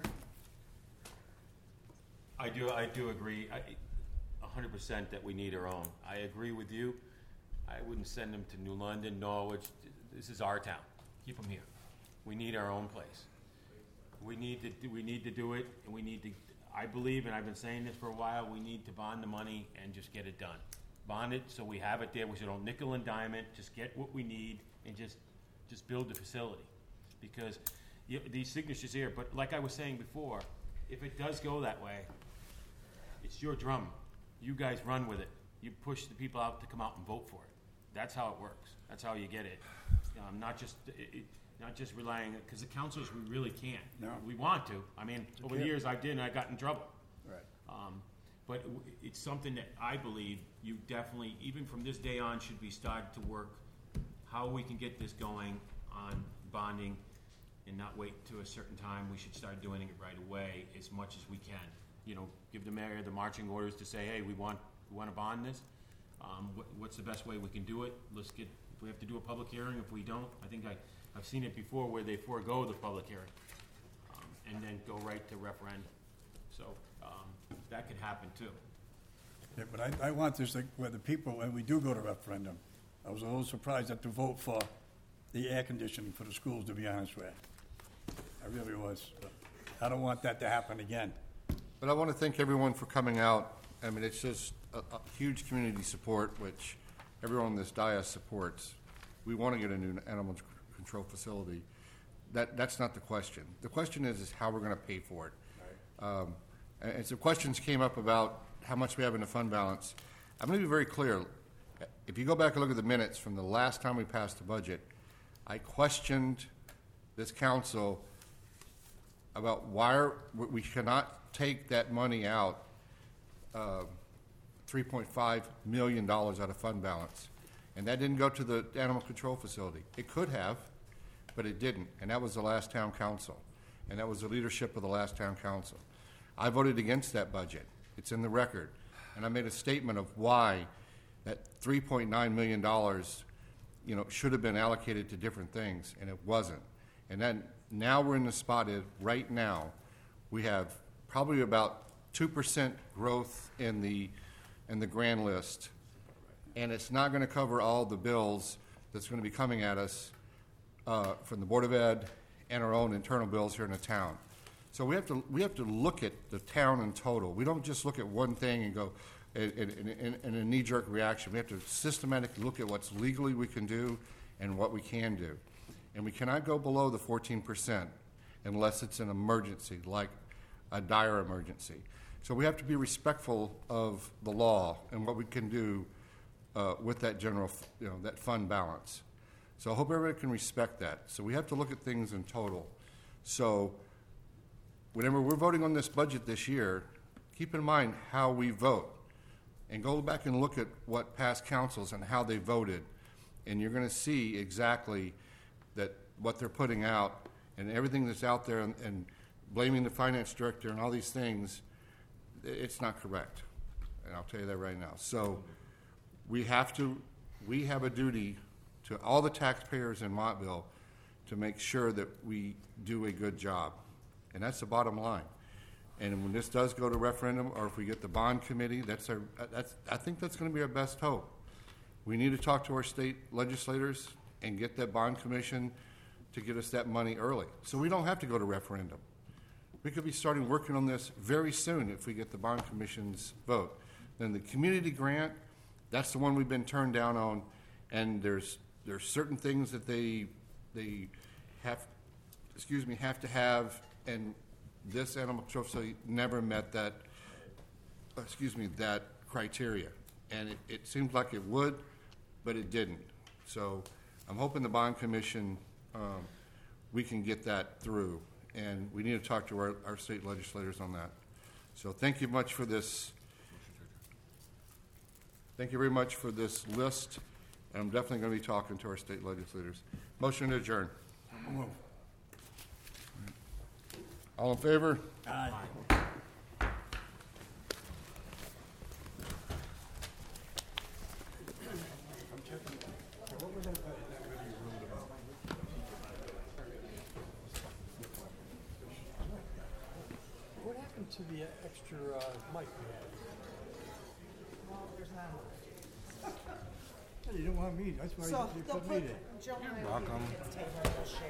I do agree 100% that we need our own. I agree with you. I wouldn't send them to New London, Norwich. This is our town. Keep them here. We need our own place. We need to do it, and we need to, I believe, and I've been saying this for a while, we need to bond the money and just get it done. Bond it so we have it there. We should don't nickel and dime it. Just get what we need and just build the facility. Because these signatures here, but like I was saying before, if it does go that way, it's your drum. You guys run with it. You push the people out to come out and vote for it. That's how it works. That's how you get it. Not just relying, because the councilors, we really can't. No. We want to. I mean, over the years I did, and I got in trouble. Right. But it's something that I believe you definitely, even from this day on, should be started to work how we can get this going on bonding and not wait to a certain time. We should start doing it right away as much as we can. You know, give the mayor the marching orders to say, hey, we want to bond this. What's the best way we can do it? Let's get, if we have to do a public hearing, if we don't, I think I've seen it before where they forego the public hearing and then go right to referendum. So that could happen too. Yeah, but I want this, like, where the people, when we do go to referendum, I was a little surprised at the vote for the air conditioning for the schools, to be honest with you. I really was. But I don't want that to happen again. But I want to thank everyone for coming out. I mean, it's just a huge community support, which everyone on this dais supports. We want to get a new animal control facility. That's not the question. The question is how we're going to pay for it. Right. And some questions came up about how much we have in the fund balance. I'm going to be very clear. If you go back and look at the minutes from the last time we passed the budget, I questioned this council about why we cannot take that money out, $3.5 million out of fund balance. And that didn't go to the animal control facility. It could have, but it didn't. And that was the last town council. And that was the leadership of the last town council. I voted against that budget. It's in the record. And I made a statement of why that $3.9 million, should have been allocated to different things, and it wasn't. And then now we're in the spot is right now we have probably about 2% growth in the grand list, and it's not going to cover all the bills that's going to be coming at us from the Board of Ed and our own internal bills here in the town. So we have to look at the town in total. We don't just look at one thing and go in a knee-jerk reaction. We have to systematically look at what's legally we can do and what we can do. And we cannot go below the 14% unless it's an emergency, like a dire emergency. So we have to be respectful of the law and what we can do with that general, that fund balance. So I hope everybody can respect that. So we have to look at things in total. So whenever we're voting on this budget this year, keep in mind how we vote. And go back and look at what past councils and how they voted. And you're going to see exactly that what they're putting out and everything that's out there and blaming the finance director and all these things, it's not correct. And I'll tell you that right now. So we have a duty to all the taxpayers in Montville to make sure that we do a good job. And that's the bottom line. And when this does go to referendum, or if we get the bond committee, I think that's going to be our best hope. We need to talk to our state legislators and get that bond commission to get us that money early. So we don't have to go to referendum. We could be starting working on this very soon if we get the bond commission's vote. Then the community grant, that's the one we've been turned down on, and there's certain things that they have to have, and this animal control facility never met that criteria. And it seemed like it would, but it didn't. So I'm hoping the bond commission, we can get that through. And we need to talk to our state legislators on that. So thank you much for this. Thank you very much for this list. And I'm definitely going to be talking to our state legislators. Motion to adjourn. All in favor? Aye. What happened to the extra mic we had? Well, there's not. You don't want me, that's why So you they'll put me put, there. Joe and I will Welcome. get the table, we'll share.